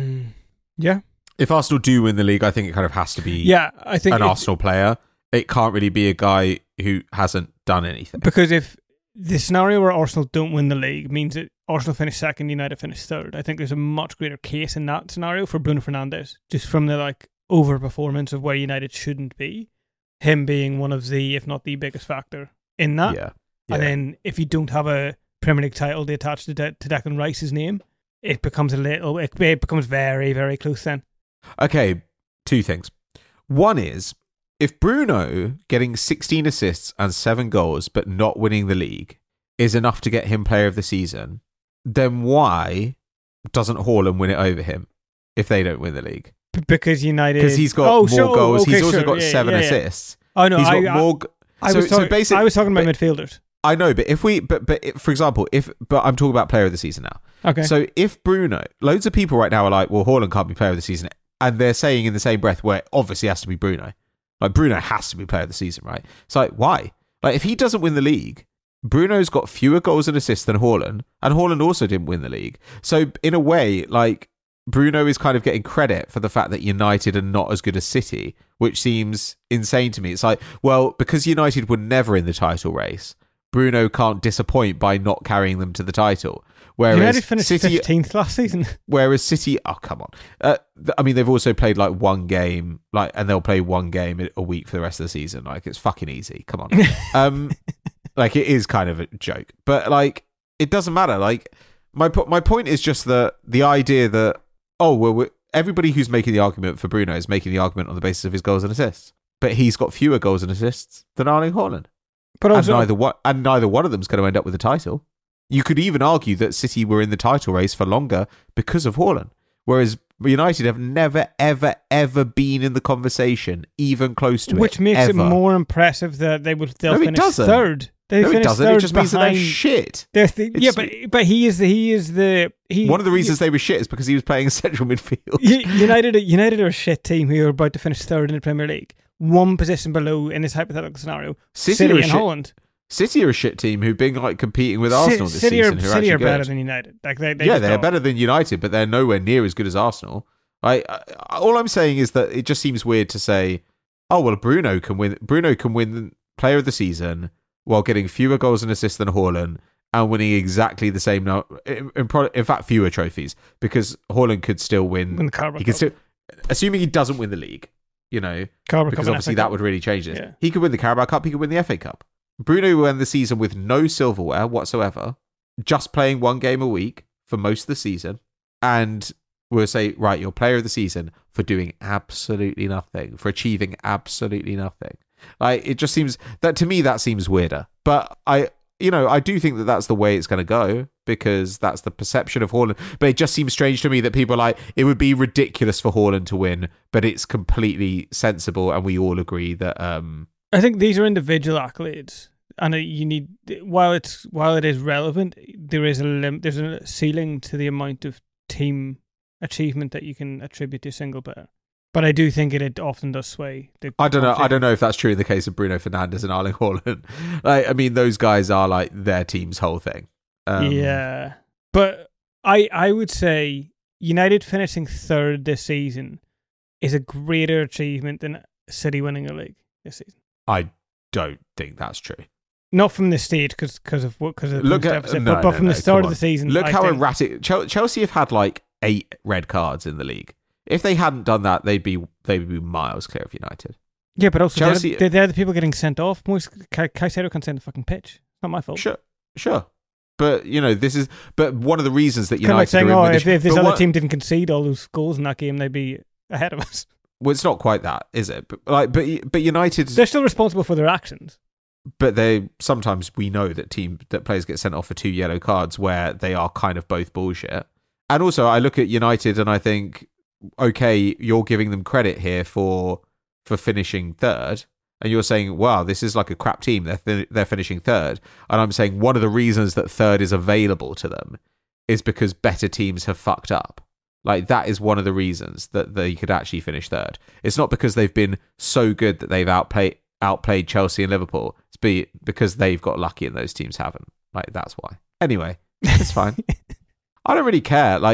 Yeah. If Arsenal do win the league, I think it kind of has to be Yeah, I think an it- Arsenal player. It can't really be a guy who hasn't done anything. Because if the scenario where Arsenal don't win the league means that Arsenal finish second, United finish third, I think there's a much greater case in that scenario for Bruno Fernandes, just from the like overperformance of where United shouldn't be, him being one of the, if not the biggest factor in that. Yeah. yeah. And then if you don't have a Premier League title to attach to, De- to Declan Rice's name, it becomes a little, it, it becomes very, very close then. Okay, two things. One is, if Bruno getting sixteen assists and seven goals but not winning the league is enough to get him player of the season, then why doesn't Haaland win it over him if they don't win the league? B- because United... Because he's got oh, more sure, goals. okay, he's also sure. got yeah, seven yeah, yeah. assists. Oh, no, he's I, got I, more... G- I, so, was talking, so basically, I was talking about but, midfielders. I know, but if we... But, but for example, if... But I'm talking about player of the season now. Okay. So if Bruno... Loads of people right now are like, well, Haaland can't be player of the season. And they're saying in the same breath, where it obviously has to be Bruno. Like, Bruno has to be player of the season, right? It's like, why? Like, if he doesn't win the league, Bruno's got fewer goals and assists than Haaland, and Haaland also didn't win the league. So, in a way, like, Bruno is kind of getting credit for the fact that United are not as good as City, which seems insane to me. It's like, well, because United were never in the title race, Bruno can't disappoint by not carrying them to the title. Whereas United finished City, fifteenth last season. Whereas City, oh come on, uh, th- I mean they've also played like one game, like, and they'll play one game a week for the rest of the season. Like, it's fucking easy. Come on, um, like, it is kind of a joke, but like, it doesn't matter. Like, my po- my point is just that the idea that oh well, we're, everybody who's making the argument for Bruno is making the argument on the basis of his goals and assists, but he's got fewer goals and assists than Erling Haaland, But also, and neither one and neither one of them's going to end up with a title. You could even argue that City were in the title race for longer because of Haaland, whereas United have never, ever, ever been in the conversation, even close to which it. makes ever. it more impressive that they would they'll No, it finish doesn't. third. They No, it finished doesn't. third It just means that they're behind- shit. they're the- yeah, It's- but but he is the he is the he. One of the reasons they were shit is because he was playing central midfield. U- United United are a shit team who are about to finish third in the Premier League, one position below in this hypothetical scenario. City, City are a and shit, Holland. City are a shit team who've been like competing with Ci- Arsenal this City season. are, who are City actually are better good. than United. Like they, they yeah, just they're are. better than United, but they're nowhere near as good as Arsenal. I, I all I'm saying is that it just seems weird to say, oh well, Bruno can win. Bruno can win Player of the Season while getting fewer goals and assists than Haaland and winning exactly the same. No, in, in, pro- in fact, fewer trophies because Haaland could still win. Win the Carabao he could Cup. still, assuming he doesn't win the league, you know, Carabao because Cup and obviously F A that Cup. would really change this. Yeah. He could win the Carabao Cup. He could win the F A Cup. Bruno will end the season with no silverware whatsoever, just playing one game a week for most of the season, and we'll say, right, you're player of the season for doing absolutely nothing, for achieving absolutely nothing. Like, it just seems that to me that seems weirder. But I, you know, I do think that that's the way it's going to go because that's the perception of Haaland. But it just seems strange to me that people are like, it would be ridiculous for Haaland to win, but it's completely sensible, and we all agree that. um I think these are individual accolades, and uh, you need while it's while it is relevant, there is a lim- there's a ceiling to the amount of team achievement that you can attribute to a single player. But I do think it, it often does sway. The I don't know. I conversation. don't know if that's true in the case of Bruno Fernandes and Erling Haaland. Like, I mean, those guys are like their team's whole thing. Um, yeah, but I I would say United finishing third this season is a greater achievement than City winning a league this season. I don't think that's true. Not from this stage because because of what because of the Look post at deficit, no, but, but no, from no, the start come of the on. season. Look I how think, erratic Chel- Chelsea have had like eight red cards in the league. If they hadn't done that, they'd be they'd be miles clear of United. Yeah, but also Chelsea- they're, they're the people getting sent off. Moise Ca- Caicedo can't send the fucking pitch. It's not my fault. Sure, sure. But you know, this is but one of the reasons that Kind of United like saying, are in oh, with if, if this but other what- team didn't concede all those goals in that game, they'd be ahead of us. Well, it's not quite that, is it? But like, but but United, They're still responsible for their actions. but they sometimes we know that team that players get sent off for two yellow cards where they are kind of both bullshit. And also, I look at United and I think, okay, you're giving them credit here for for finishing third, and you're saying, wow, this is like a crap team. They're th- they're finishing third, and I'm saying one of the reasons that third is available to them is because better teams have fucked up. Like, that is one of the reasons that they could actually finish third. It's not because they've been so good that they've outplayed outplayed Chelsea and Liverpool. It's be because they've got lucky and those teams haven't. Like, that's why. Anyway, it's fine. I don't really care. Like,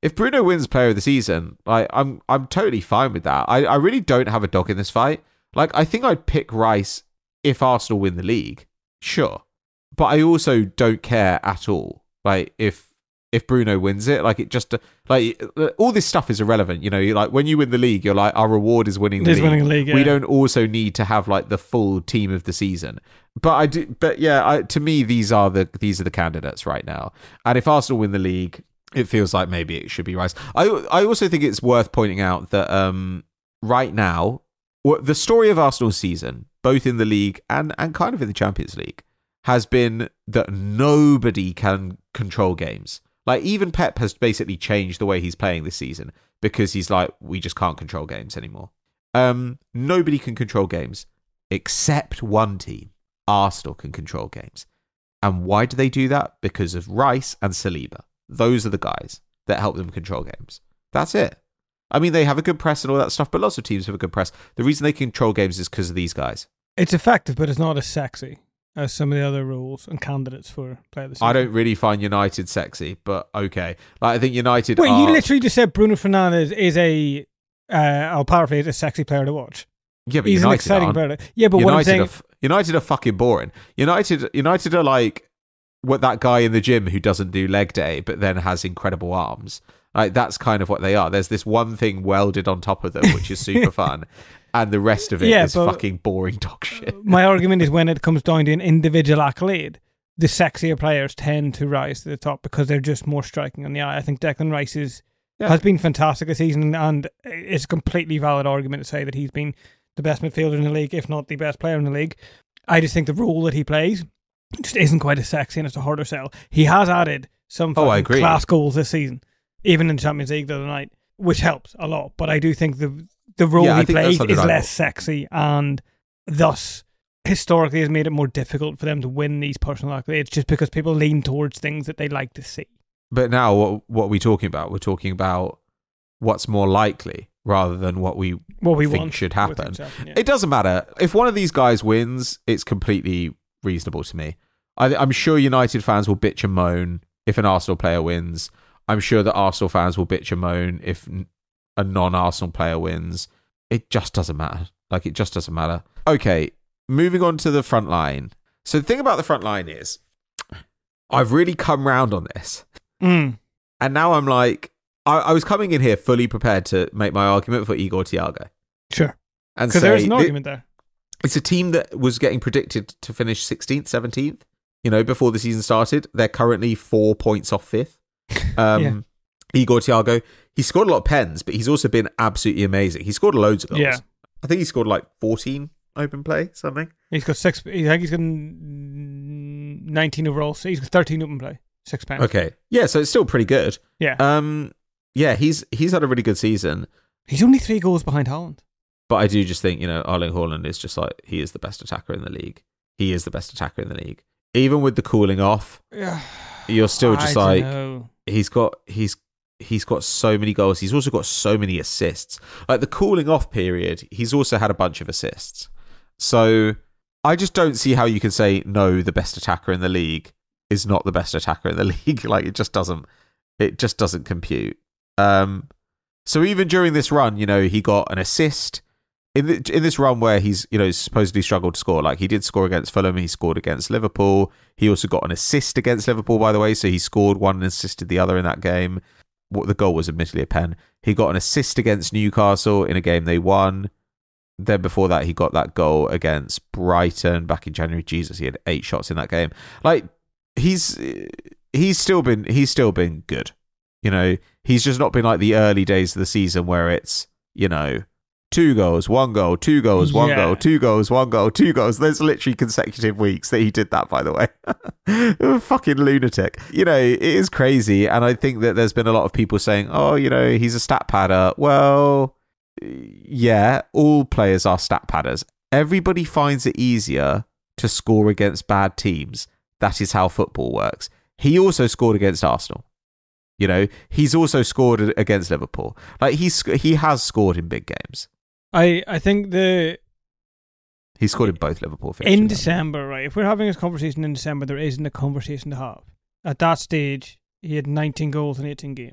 if Bruno wins Player of the Season, like I'm I'm totally fine with that. I, I really don't have a dog in this fight. Like I think I'd pick Rice if Arsenal win the league, sure, but I also don't care at all. Like if if Bruno wins it, like it just like all this stuff is irrelevant. You know, like when you win the league, you're like our reward is winning the It is league. winning the league, yeah. We don't also need to have like the full team of the season. But I do. But yeah, I, to me, these are the these are the candidates right now. And if Arsenal win the league, it feels like maybe it should be Rice. I I also think it's worth pointing out that um right now, what the story of Arsenal's season, both in the league and and kind of in the Champions League, has been that nobody can control games. Like, even Pep has basically changed the way he's playing this season because he's like, we just can't control games anymore. Um, nobody can control games except one team. Arsenal can control games. And why do they do that? Because of Rice and Saliba. Those are the guys that help them control games. That's it. I mean, they have a good press and all that stuff, but lots of teams have a good press. The reason they control games is because of these guys. It's effective, but it's not as sexy as some of the other roles and candidates for Player of the Season. I don't really find United sexy, but okay. Like I think United. Wait, are... you literally just said Bruno Fernandes is a. Uh, I'll paraphrase: a sexy player to watch. Yeah, but he's United an exciting aren't. player. To... Yeah, but United what I'm saying, are f- United are fucking boring. United, United are like what that guy in the gym who doesn't do leg day, but then has incredible arms. Like that's kind of what they are. There's this one thing welded on top of them, which is super fun. And the rest of it yeah, is fucking boring dog shit. My argument is when it comes down to an individual accolade, the sexier players tend to rise to the top because they're just more striking on the eye. I think Declan Rice is, yeah. has been fantastic this season, and it's a completely valid argument to say that he's been the best midfielder in the league, if not the best player in the league. I just think the role that he plays just isn't quite as sexy, and it's a harder sell. He has added some oh, I agree. class goals this season, even in the Champions League the other night, which helps a lot. But I do think the the role yeah, he plays is less cool. sexy, and thus historically has made it more difficult for them to win these personal accolades just because people lean towards things that they like to see. But now what what are we talking about? We're talking about what's more likely rather than what we, what we think want should happen. happen yeah. It doesn't matter. If one of these guys wins, it's completely reasonable to me. I, I'm sure United fans will bitch and moan if an Arsenal player wins. I'm sure that Arsenal fans will bitch and moan if a non-Arsenal player wins. It just doesn't matter. Like, it just doesn't matter. Okay, moving on to the front line. So the thing about the front line is, I've really come round on this. Mm. And now I'm like, I, I was coming in here fully prepared to make my argument for Igor Thiago. Sure. And because there's an argument there. It's a team that was getting predicted to finish sixteenth, seventeenth, you know, before the season started. They're currently four points off fifth. Um, yeah. Igor Thiago, he scored a lot of pens, but he's also been absolutely amazing. He scored loads of goals. Yeah. I think he scored like fourteen open play, something. He's got six. I think he's got nineteen overall. So he's got thirteen open play, six pens. Okay. Yeah, so it's still pretty good. Yeah. Um. Yeah, he's he's had a really good season. He's only three goals behind Haaland. But I do just think, you know, Erling Haaland is just like, he is the best attacker in the league. He is the best attacker in the league. Even with the cooling off, yeah. you're still just I like, know. he's got he's he's got so many goals. He's also got so many assists. Like the cooling off period, he's also had a bunch of assists. So I just don't see how you can say, no, the best attacker in the league is not the best attacker in the league. Like it just doesn't, it just doesn't compute. Um, so even during this run, you know, he got an assist in the, in this run where he's, you know, supposedly struggled to score. Like he did score against Fulham, he scored against Liverpool. He also got an assist against Liverpool, by the way. So he scored one and assisted the other in that game. What the goal was admittedly a pen. He got an assist against Newcastle in a game they won. Then before that, he got that goal against Brighton back in January. Jesus, he had eight shots in that game. Like he's he's still been he's still been good. You know, he's just not been like the early days of the season where it's, you know, two goals, one goal, two goals, one yeah. goal, two goals, one goal, two goals. There's literally consecutive weeks that he did that, by the way. Fucking lunatic. You know, it is crazy. And I think that there's been a lot of people saying, oh, you know, he's a stat padder. Well, yeah, all players are stat padders. Everybody finds it easier to score against bad teams. That is how football works. He also scored against Arsenal. You know, he's also scored against Liverpool. Like he's he has scored in big games. I, I think the he scored in both Liverpool fixtures. In December, right? If we're having this conversation in December, there isn't a conversation to have. At that stage, he had nineteen goals in eighteen games.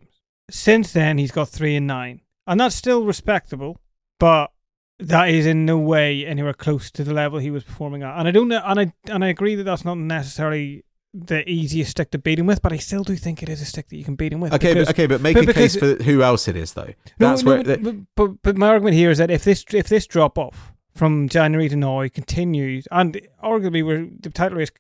Since then, he's got three and nine. And that's still respectable, but that is in no way anywhere close to the level he was performing at. And I don't know, and I and I agree that that's not necessarily the easiest stick to beat him with, but I still do think it is a stick that you can beat him with. Okay, because, but, okay, but make but a because, case for who else it is, though. No, That's no, where. but, The, but, but but my argument here is that if this if this drop off from January to now continues, and arguably we're, the title race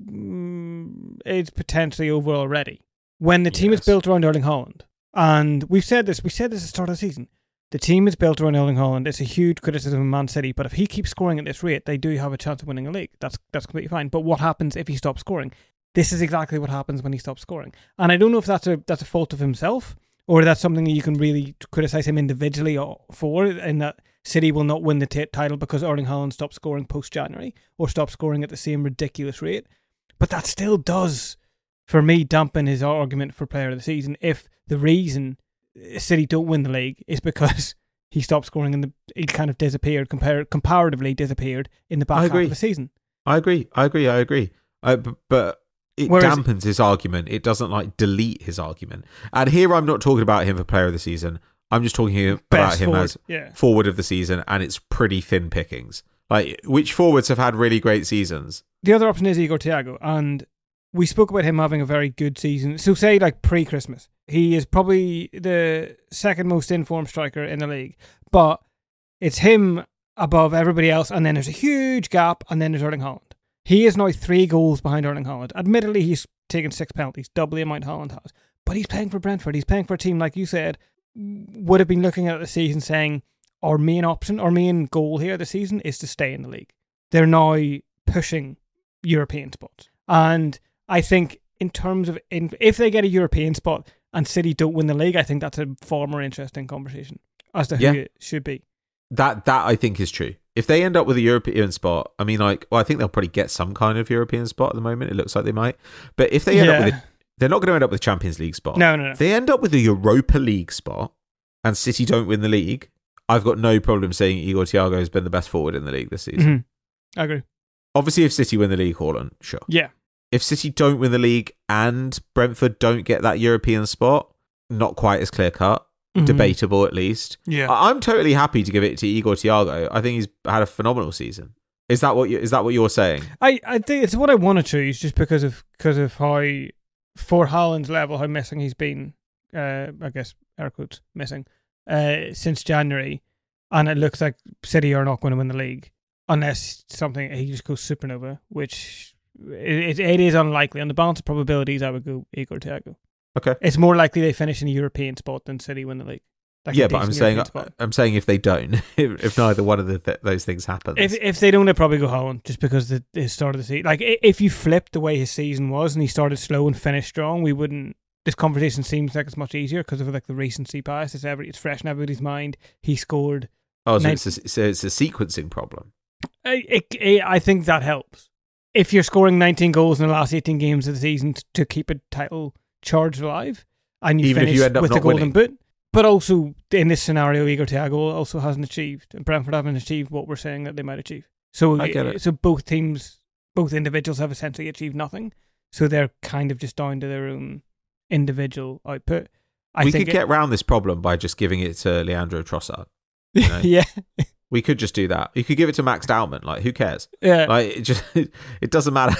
mm, is potentially over already, when the team Yes. is built around Erling Haaland, and we've said this, we said this at the start of the season. The team is built around Erling Haaland. It's a huge criticism of Man City, but if he keeps scoring at this rate, they do have a chance of winning a league. That's that's completely fine. But what happens if he stops scoring? This is exactly what happens when he stops scoring. And I don't know if that's a that's a fault of himself, or that's something that you can really criticise him individually for, in that City will not win the t- title because Erling Haaland stopped scoring post-January, or stopped scoring at the same ridiculous rate. But that still does, for me, dampen his argument for player of the season if the reason City don't win the league is because he stopped scoring and the he kind of disappeared, compar- comparatively disappeared in the back I half agree. of the season. I agree. I agree. I agree. I, b- but it Whereas- dampens his argument. It doesn't like delete his argument. And here I'm not talking about him for player of the season. I'm just talking about Best him forward, as yeah. forward of the season, and it's pretty thin pickings. Like, which forwards have had really great seasons? The other option is Igor Thiago, and we spoke about him having a very good season. So say like pre-Christmas, he is probably the second most informed striker in the league, but it's him above everybody else, and then there's a huge gap, and then there's Erling Haaland. He is now three goals behind Erling Haaland. Admittedly, he's taken six penalties, double the amount Haaland has, but he's playing for Brentford. He's playing for a team, like you said, would have been looking at the season saying, our main option, our main goal here this season is to stay in the league. They're now pushing European spots. And I think in terms of, in, if they get a European spot and City don't win the league, I think that's a far more interesting conversation as to who Yeah. it should be. That that I think is true. If they end up with a European spot, I mean, like, well, I think they'll probably get some kind of European spot at the moment. It looks like they might. But if they end Yeah. up with a, they're not going to end up with a Champions League spot. No, no, no. If they end up with a Europa League spot and City don't win the league, I've got no problem saying Igor Thiago has been the best forward in the league this season. Mm-hmm. I agree. Obviously, if City win the league, Haaland, sure. Yeah. If City don't win the league and Brentford don't get that European spot, not quite as clear cut, Mhm. debatable at least. Yeah. I- I'm totally happy to give it to Igor Thiago. I think he's had a phenomenal season. Is that what you, is that what you're saying? I, I think it's what I want to choose just because of because of how, for Haaland's level, how missing he's been, uh, I guess, air quotes, missing, uh, since January. And it looks like City are not going to win the league unless something, he just goes supernova, which it, it, it is unlikely. On the balance of probabilities, I would go Igor Thiago. Okay. It's more likely they finish in a European spot than City win the league. Like Yeah, a but I'm decent saying European spot. I'm saying if they don't, if, if neither one of the th- those things happens, If if they don't, they'd probably go Haaland just because the his start of the season. Like i- if you flipped the way his season was and he started slow and finished strong, we wouldn't. This conversation seems like it's much easier because of like the recency bias. It's every it's fresh in everybody's mind. He scored. oh, so nine- it's a, so it's a sequencing problem. I, it, it, I think that helps. If you're scoring nineteen goals in the last eighteen games of the season t- to keep a title charge alive, and you Even if finish you end up with not the golden winning. boot. But also, in this scenario, Igor Thiago also hasn't achieved, and Brentford haven't achieved what we're saying that they might achieve. So, I get it. so both teams, both individuals have essentially achieved nothing. So they're kind of just down to their own individual output. I we think could it- get round this problem by just giving it to Leandro Trossard. you know? yeah, We could just do that. You could give it to Max Dowman. Like, who cares? yeah. Like, it just it doesn't matter.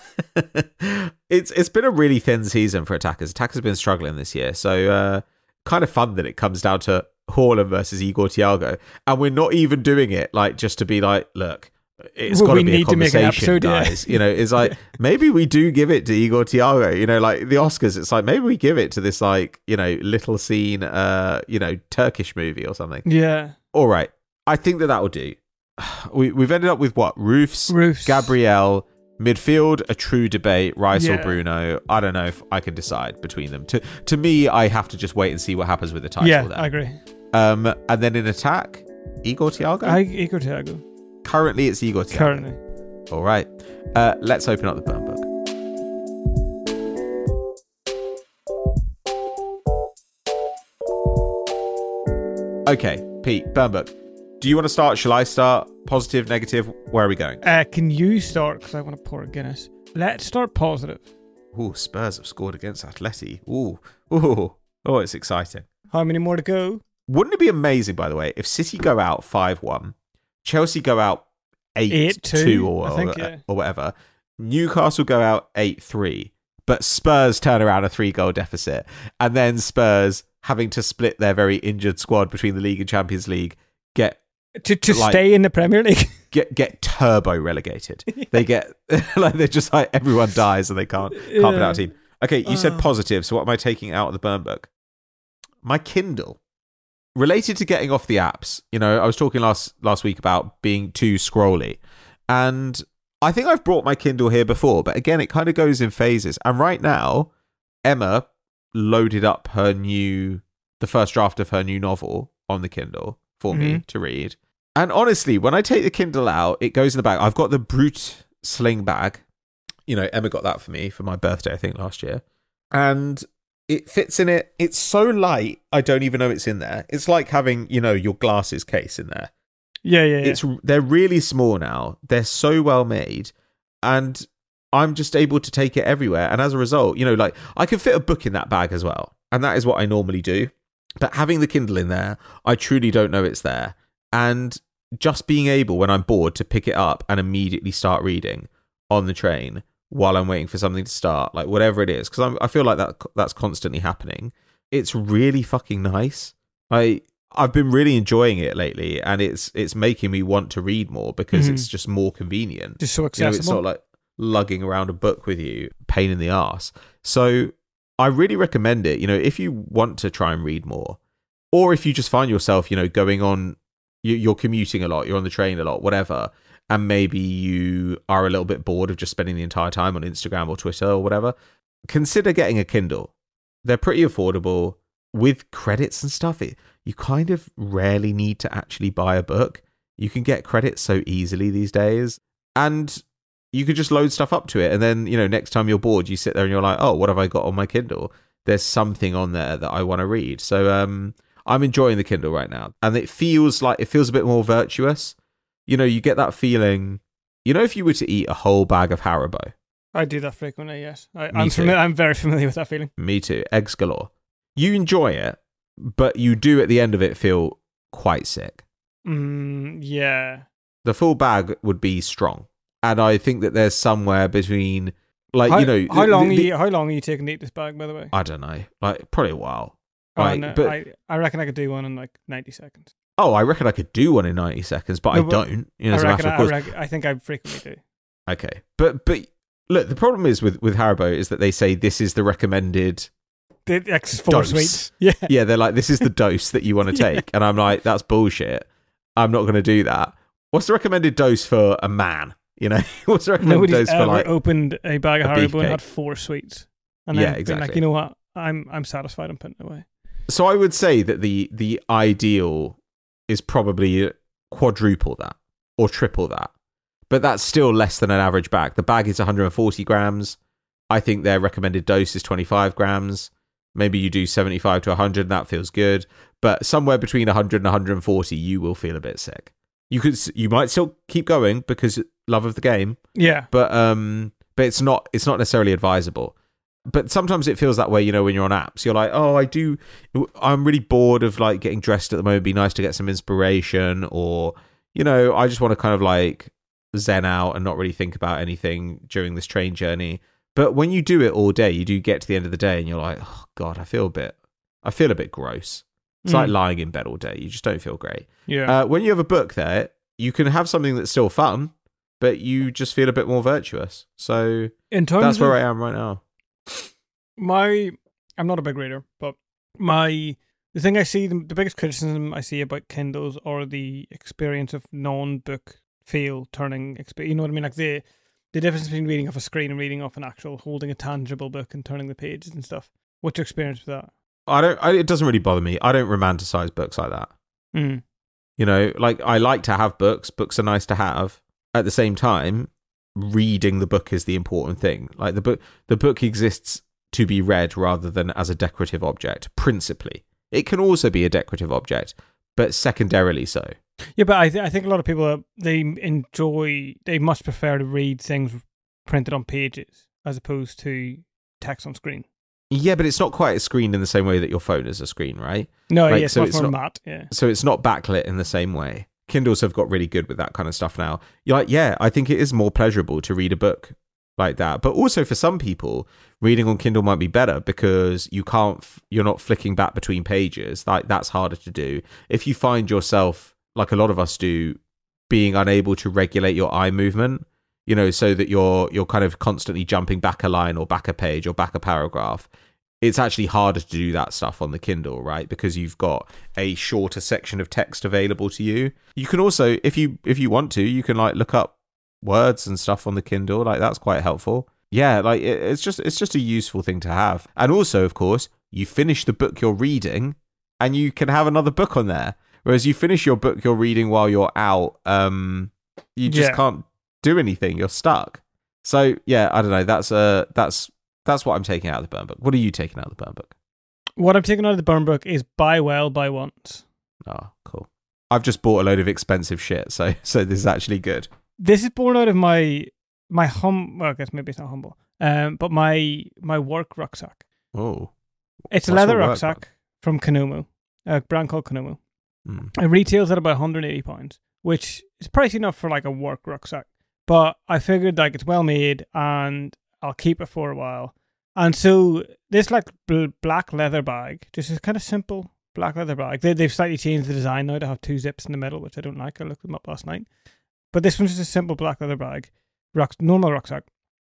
it's it's been a really thin season for attackers. Attackers have been struggling this year, so uh, kind of fun that it comes down to Haaland versus Igor Thiago, and we're not even doing it like just to be like, look, it's Well, got we to be a need to make an conversation, episode, yeah. guys. You know, it's like maybe we do give it to Igor Thiago. You know, like the Oscars, it's like maybe we give it to this like you know little scene, uh, you know, Turkish movie or something. yeah. All right, I think that that will do. We we've ended up with what Roofs, Roofs. Gabriel. Midfield, a true debate. Rice or Yeah. Bruno. I don't know if I can decide between them. To to me, I have to just wait and see what happens with the title. Yeah, then. I agree. Um, and then in attack, Igor Thiago. I Igor Thiago Currently, it's Igor Thiago. currently. All right. Uh, let's open up the burn book. Okay, Pete, burn book. Do you want to start? Shall I start? Positive, negative? Where are we going? Uh, can you start? Because I want to pour a Guinness. Let's start positive. Ooh, Spurs have scored against Atleti. Ooh, ooh, Oh, it's exciting. How many more to go? Wouldn't it be amazing, by the way, if City go out five one, Chelsea go out eight two or, I think, yeah. or whatever, Newcastle go out eight three, but Spurs turn around a three-goal deficit, and then Spurs, having to split their very injured squad between the League and Champions League, get... To to like, stay in the Premier League? get get turbo relegated. Yeah. They get... like they're just like, everyone dies and they can't, can't yeah. put out a team. Okay, you uh. said positive, so what am I taking out of the burn book? My Kindle. Related to getting off the apps, you know, I was talking last last week about being too scrolly, and I think I've brought my Kindle here before, but again, it kind of goes in phases. And right now, Emma loaded up her new, the first draft of her new novel on the Kindle for mm-hmm. me to read. And honestly, when I take the Kindle out, it goes in the bag. I've got the Brute sling bag. You know, Emma got that for me for my birthday, I think, last year. And it fits in it. It's so light, I don't even know it's in there. It's like having, you know, your glasses case in there. Yeah, yeah, yeah. It's they're really small now. They're so well made, and I'm just able to take it everywhere. And as a result, you know, like I can fit a book in that bag as well, and that is what I normally do. But having the Kindle in there, I truly don't know it's there. And just being able, when I'm bored, to pick it up and immediately start reading on the train while I'm waiting for something to start, like whatever it is, because I feel like that that's constantly happening. It's really fucking nice. I I've been really enjoying it lately, and it's it's making me want to read more because mm-hmm. it's just more convenient. Just so accessible. You know, it's not like lugging around a book with you, pain in the ass. So I really recommend it. You know, if you want to try and read more, or if you just find yourself, you know, going on, you, you're commuting a lot, you're on the train a lot, whatever. And maybe you are a little bit bored of just spending the entire time on Instagram or Twitter or whatever, consider getting a Kindle. They're pretty affordable. With credits and stuff, it, you kind of rarely need to actually buy a book. You can get credits so easily these days. And you could just load stuff up to it. And then, you know, next time you're bored, you sit there and you're like, oh, what have I got on my Kindle? There's something on there that I want to read. So um, I'm enjoying the Kindle right now. And it feels like, it feels a bit more virtuous. You know, you get that feeling, you know, if you were to eat a whole bag of Haribo. I do that frequently, yes. I, I'm, fami- I'm very familiar with that feeling. Me too. Eggs galore. You enjoy it, but you do at the end of it feel quite sick. Mm, yeah. The full bag would be strong. And I think that there's somewhere between, like, how, you know. How the, long the, are you, How long are you taking to eat this bag, by the way? I don't know. Like, probably a while. Oh, right, no, but, I, I reckon I could do one in like ninety seconds. Oh, I reckon I could do one in ninety seconds, but no, I but don't. You know, I, as a reckon, matter of course. I, reckon, I think I frequently do. Okay. But, but look, the problem is with, with Haribo is that they say this is the recommended the X four dose. Sweets. Yeah. Yeah, they're like, this is the dose that you want to take. Yeah. And I'm like, that's bullshit. I'm not going to do that. What's the recommended dose for a man? You know, what's the recommended Nobody's dose for ever like opened a bag of a Haribo and had four sweets. And then yeah, been exactly. like, you know what? I'm I'm satisfied. I'm putting it away. So I would say that the the ideal is probably quadruple that or triple that. But that's still less than an average bag. The bag is one hundred forty grams. I think their recommended dose is twenty-five grams. Maybe you do seventy-five to one hundred, and that feels good. But somewhere between one hundred and one hundred forty, you will feel a bit sick. You could, you might still keep going because love of the game. Yeah. But um, but it's not it's not necessarily advisable. But sometimes it feels that way, you know, when you're on apps. You're like, oh, I do. I'm really bored of like getting dressed at the moment. It'd be nice to get some inspiration, or you know, I just want to kind of like zen out and not really think about anything during this train journey. But when you do it all day, you do get to the end of the day and you're like, oh God, I feel a bit, I feel a bit gross. It's mm. like lying in bed all day. You just don't feel great. Yeah. Uh, when you have a book there, you can have something that's still fun, but you just feel a bit more virtuous. So in terms that's where of I am right now. My, I'm not a big reader, but my, the thing I see, the, the biggest criticism I see about Kindles or the experience of non-book feel turning, you know what I mean? Like the, the difference between reading off a screen and reading off an actual, holding a tangible book and turning the pages and stuff. What's your experience with that? I don't, I, it doesn't really bother me. I don't romanticize books like that. Mm. You know, like I like to have books. Books are nice to have. At the same time, reading the book is the important thing. Like the book, the book exists to be read rather than as a decorative object, principally. It can also be a decorative object, but secondarily so. Yeah, but I, th- I think a lot of people, are, they enjoy, they much prefer to read things printed on pages as opposed to text on screen. Yeah, but it's not quite a screen in the same way that your phone is a screen, right? No, Like, yeah, it's so much it's more not- matte. Yeah, So it's not backlit in the same way. Kindles have got really good with that kind of stuff now. You're like, yeah, I think it is more pleasurable to read a book like that. But also for some people, reading on Kindle might be better because you can't, f- you're not flicking back between pages. Like that's harder to do. If you find yourself, like a lot of us do, being unable to regulate your eye movement, you know, so that you're you're kind of constantly jumping back a line or back a page or back a paragraph, it's actually harder to do that stuff on the Kindle, right? Because you've got a shorter section of text available to you. You can also, if you if you want to, you can like look up words and stuff on the Kindle. Like that's quite helpful. Yeah, like it, it's just it's just a useful thing to have. And also, of course, you finish the book you're reading, and you can have another book on there. Whereas you finish your book you're reading while you're out, um, you just Yeah. can't do anything. You're stuck. So yeah, I don't know. That's a that's. That's what I'm taking out of the burn book. What are you taking out of the burn book? what I'm taking out of the burn book is buy well, buy once. Oh, cool. I've just bought a load of expensive shit, so so this is actually good. This is born out of my my hum. Well, I guess maybe it's not humble. Um, but my my work rucksack. Oh, It's a What's leather your work rucksack from Konomu, a brand called Konomu. mm. It retails at about one hundred eighty pounds, which is pricey enough for like a work rucksack. But I figured like it's well made and I'll keep it for a while. And so this like bl- black leather bag, just a kind of simple black leather bag. They, they've slightly changed the design now to have two zips in the middle, which I don't like. I looked them up last night. But this one's just a simple black leather bag, ruck, normal rucksack.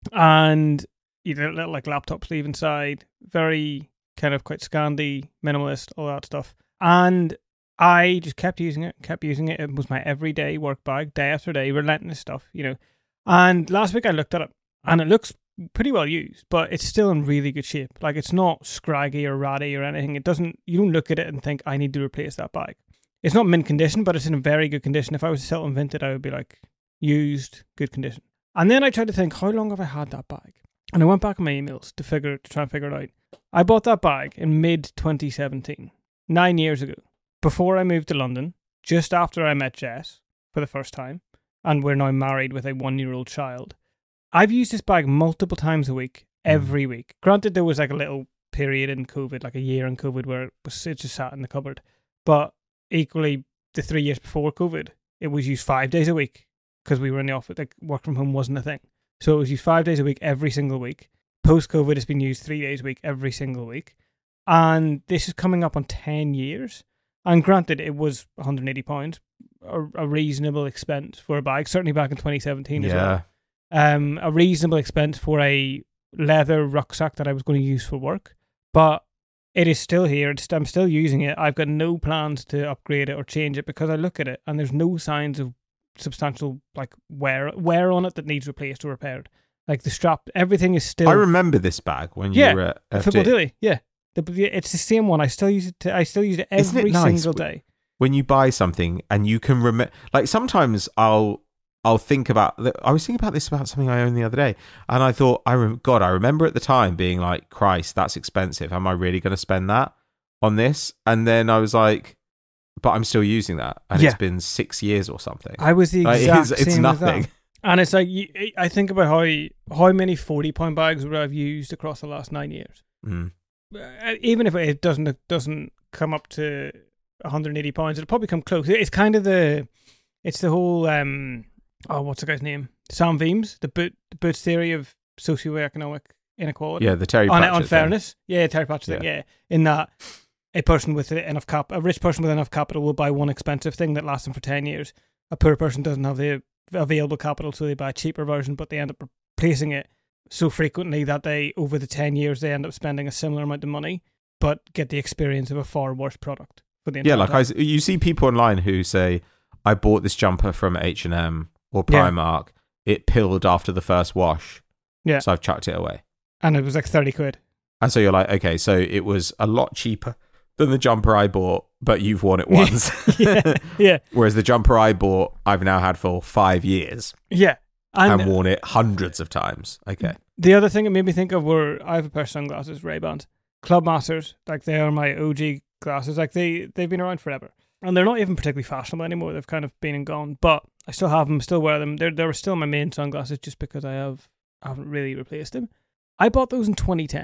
And you know, little like laptop sleeve inside, very kind of quite Scandi, minimalist, all that stuff. And I just kept using it, kept using it. It was my everyday work bag, day after day, relentless stuff, you know. And last week I looked at it, and it looks pretty well used, but it's still in really good shape. Like it's not scraggy or ratty or anything. It doesn't. You don't look at it and think I need to replace that bag. It's not mint condition, but it's in a very good condition. If I was to sell it Vinted, I would be like used, good condition. And then I tried to think, how long have I had that bag? And I went back in my emails to figure to try and figure it out. I bought that bag in mid twenty seventeen, nine years ago, before I moved to London, just after I met Jess for the first time, and we're now married with a one-year-old child. I've used this bag multiple times a week, every week. Granted, there was like a little period in COVID, like a year in COVID, where it was it just sat in the cupboard. But equally, the three years before COVID, it was used five days a week because we were in the office. Like work from home wasn't a thing, so it was used five days a week every single week. Post COVID, it's been used three days a week every single week, and this is coming up on ten years. And granted, it was one hundred eighty pounds, a, a reasonable expense for a bag. Certainly back in twenty seventeen as well. Yeah. Um, a reasonable expense for a leather rucksack that I was going to use for work, but it is still here. It's, I'm still using it. I've got no plans to upgrade it or change it because I look at it and there's no signs of substantial like wear wear on it that needs replaced or repaired. Like the strap, everything is still. I remember this bag when you Yeah, were at F Football D. Daily. Yeah, the, it's the same one. I still use it. To, I still use it Isn't it every nice single w- day. When you buy something and you can remember, like sometimes I'll I'll think about. I was thinking about this about something I owned the other day, and I thought, I rem- God, I remember at the time being like, Christ, that's expensive. Am I really going to spend that on this? And then I was like, but I'm still using that, and Yeah. it's been six years or something. I was the Like, exact it is, it's same as that. nothing. And it's like you, I think about how how many forty pound bags would I've used across the last nine years. Mm. Uh, Even if it doesn't it doesn't come up to one hundred eighty pounds, it'll probably come close. It's kind of the it's the whole um oh what's the guy's name? Sam Veems, the boot the Boots theory of socioeconomic inequality. Yeah, the Terry on Pratchett thing. unfairness. Yeah, Terry Pratchett thing. Yeah, in that a person with enough cap, a rich person with enough capital will buy one expensive thing that lasts them for ten years. A poor person doesn't have the available capital, so they buy a cheaper version, but they end up replacing it so frequently that they, over the ten years, they end up spending a similar amount of money, but get the experience of a far worse product for the entire Yeah, like I, time. s- you see people online who say, I bought this jumper from H and M or Yeah. Primark. It pilled after the first wash. Yeah. So I've chucked it away. And it was like thirty quid. And so you're like, okay, so it was a lot cheaper than the jumper I bought, but you've worn it once. yeah, yeah, Whereas the jumper I bought, I've now had for five years yeah. And, and worn it hundreds of times. Okay. the other thing it made me think of were, I have a pair of sunglasses, Ray-Bans, Club Masters, like they are my O G glasses, like they, they've been around forever. And they're not even particularly fashionable anymore, they've kind of been and gone, but I still have them, still wear them. They're, they're still my main sunglasses just because I have, I haven't really replaced them. I bought those in twenty ten,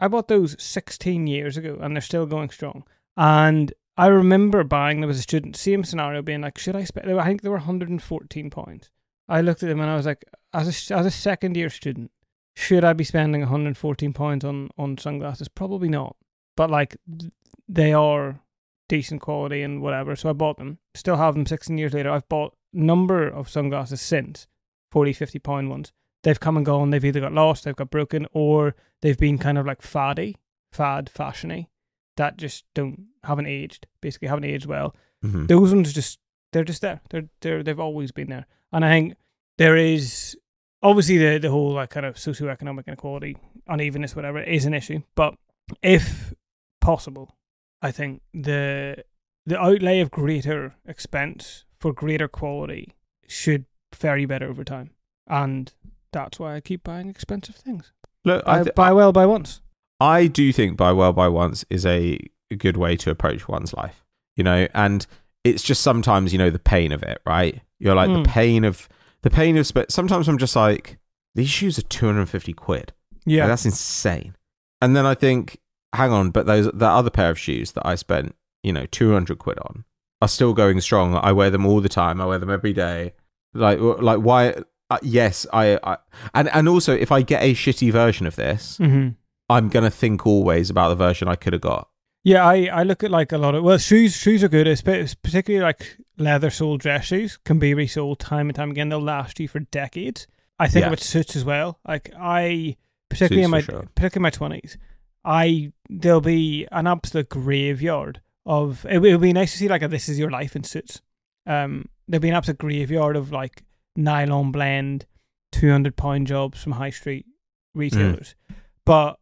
I bought those sixteen years ago, and they're still going strong. And I remember buying them as a student. Same scenario, being like, should I spend? I think they were one hundred fourteen pounds. I looked at them and I was like, as a as a second year student, should I be spending one hundred fourteen pounds on on sunglasses? Probably not. But like, they are decent quality and whatever. So I bought them. Still have them sixteen years later. I've bought a number of sunglasses since, forty, fifty pound ones. They've come and gone. They've either got lost, they've got broken, or they've been kind of like faddy, fad, fashiony, that just don't, haven't aged, basically haven't aged well. Mm-hmm. Those ones just, they're just there. They're, they're, they've always been there. And I think there is, obviously the, the whole like kind of socioeconomic inequality, unevenness, whatever, is an issue. But if possible, I think the the outlay of greater expense for greater quality should fare you better over time. And that's why I keep buying expensive things. Look, I I th- buy well, buy once. I do think buy well, buy once is a good way to approach one's life, you know, and it's just sometimes, you know, the pain of it, right? You're like mm. the pain of, the pain of, but sometimes I'm just like, these shoes are two hundred fifty quid. Yeah. Like, that's insane. And then I think, hang on, but those, that other pair of shoes that I spent, you know, two hundred quid on are still going strong. I wear them all the time. I wear them every day. Like, like why? Uh, yes, I, I, and and also if I get a shitty version of this, mm-hmm. I'm gonna think always about the version I could have got. Yeah, I, I look at like a lot of well shoes shoes are good. It's particularly like leather soled dress shoes can be resold time and time again. They'll last you for decades. I think yeah. about suits as well. Like I particularly suits in my sure. particularly in my twenties, I there'll be an absolute graveyard of it. It'll be nice to see like a This Is Your Life in suits. Um, there'll be an absolute graveyard of like nylon blend, two hundred pound jobs from high street retailers. Mm. But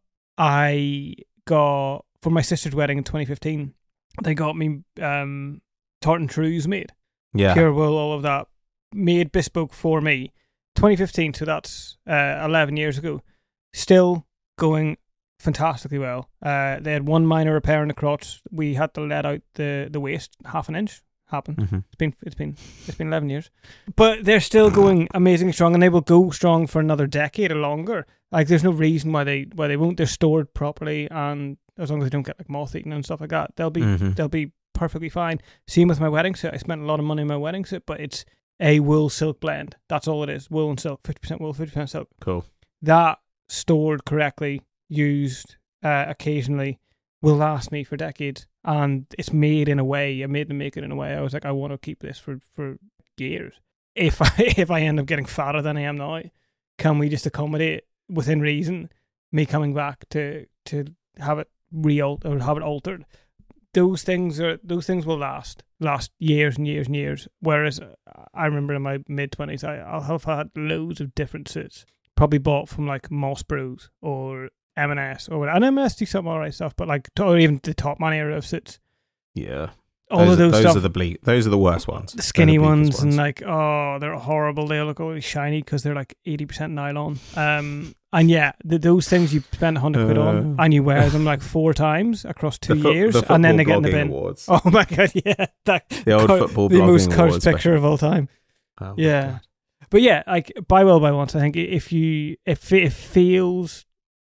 I got, for my sister's wedding in twenty fifteen, they got me um, tartan trews made. Yeah. Pure wool, all of that. Made bespoke for me. twenty fifteen, so that's uh, eleven years ago. Still going fantastically well. Uh, they had one minor repair in the crotch. We had to let out the, the waist half an inch. Happened. Mm-hmm. It's been it's been it's been eleven years, but they're still going amazingly strong, and they will go strong for another decade or longer. Like there's no reason why they why they won't. They're stored properly, and as long as they don't get like moth eaten and stuff like that, they'll be mm-hmm. they'll be perfectly fine. Same with my wedding suit. I spent a lot of money on my wedding suit, but it's a wool silk blend. That's all it is. Wool and silk, fifty percent wool, fifty percent silk. Cool. That stored correctly, used uh, occasionally, will last me for decades. And it's made in a way, I made them make it in a way, I was like, I want to keep this for, for years. If I if I end up getting fatter than I am now, can we just accommodate, within reason, me coming back to to have it re or have it altered? Those things are those things will last, last years and years and years. Whereas I remember in my mid-twenties, I, I'll have had loads of different suits, probably bought from like Moss Bros or M and S or whatever. And M and S do some alright stuff, but like, or even the Top Man era of suits. Yeah. All those of those are, those stuff. are the bleak. Those are the worst ones. The skinny the ones, ones, and like, oh, they're horrible. They look really shiny because they're like eighty percent nylon. Um, and yeah, the, those things you spend a hundred quid uh, on, and you wear them like four times across two the fo- years, the and then they get in the bin. Awards. Oh my god, yeah, that the old cur- football the most cursed awards, picture of all time. Oh yeah, but yeah, like buy well, buy once. I think if you if it feels.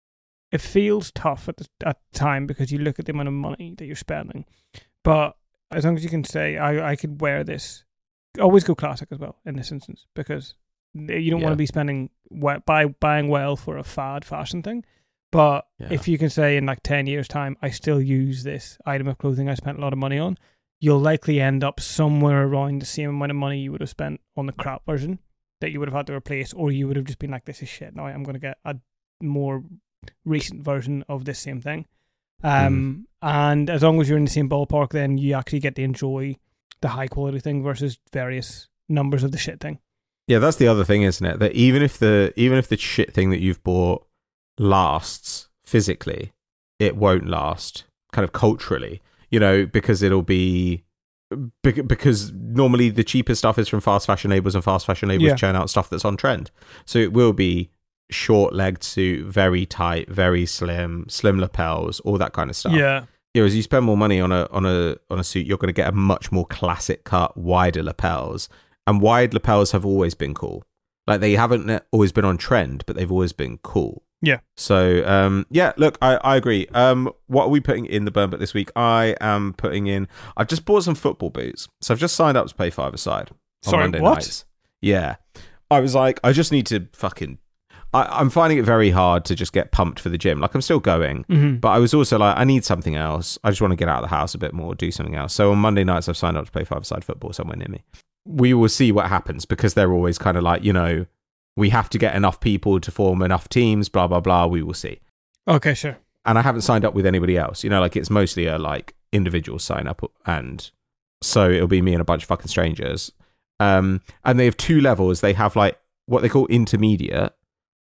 It feels tough at the at the time because you look at the amount of money that you're spending. But as long as you can say, I, I could wear this, always go classic as well in this instance, because you don't yeah. want to be spending buy, buying well for a fad fashion thing. But yeah. if you can say in like ten years' time, I still use this item of clothing I spent a lot of money on, you'll likely end up somewhere around the same amount of money you would have spent on the crap version that you would have had to replace, or you would have just been like, this is shit. Now I'm going to get a more recent version of this same thing, um, mm. and as long as you're in the same ballpark, then you actually get to enjoy the high quality thing versus various numbers of the shit thing. Yeah, that's the other thing, isn't it? That even if the even if the shit thing that you've bought lasts physically, it won't last kind of culturally, you know, because it'll be because normally the cheapest stuff is from fast fashion labels, and fast fashion labels yeah. churn out stuff that's on trend, so it will be short-legged suit, very tight, very slim, slim lapels, all that kind of stuff. Yeah. You know, as you spend more money on a on a on a suit, you're going to get a much more classic cut, wider lapels. And wide lapels have always been cool. Like they haven't always been on trend, but they've always been cool. Yeah. So, um, yeah, look, I, I agree. Um, what are we putting in the burn book this week? I am putting in, I've just bought some football boots. So I've just signed up to play five-a-side on Sorry, Monday what? nights. Yeah. I was like, I just need to fucking, I, I'm finding it very hard to just get pumped for the gym. Like, I'm still going, Mm-hmm. but I was also like, I need something else. I just want to get out of the house a bit more, do something else. So on Monday nights, I've signed up to play five-a-side football somewhere near me. We will see what happens because they're always kind of like, you know, we have to get enough people to form enough teams, blah, blah, blah. We will see. Okay, sure. And I haven't signed up with anybody else. You know, like it's mostly a like individual sign up. And so it'll be me and a bunch of fucking strangers. Um, and they have two levels. They have like what they call intermediate.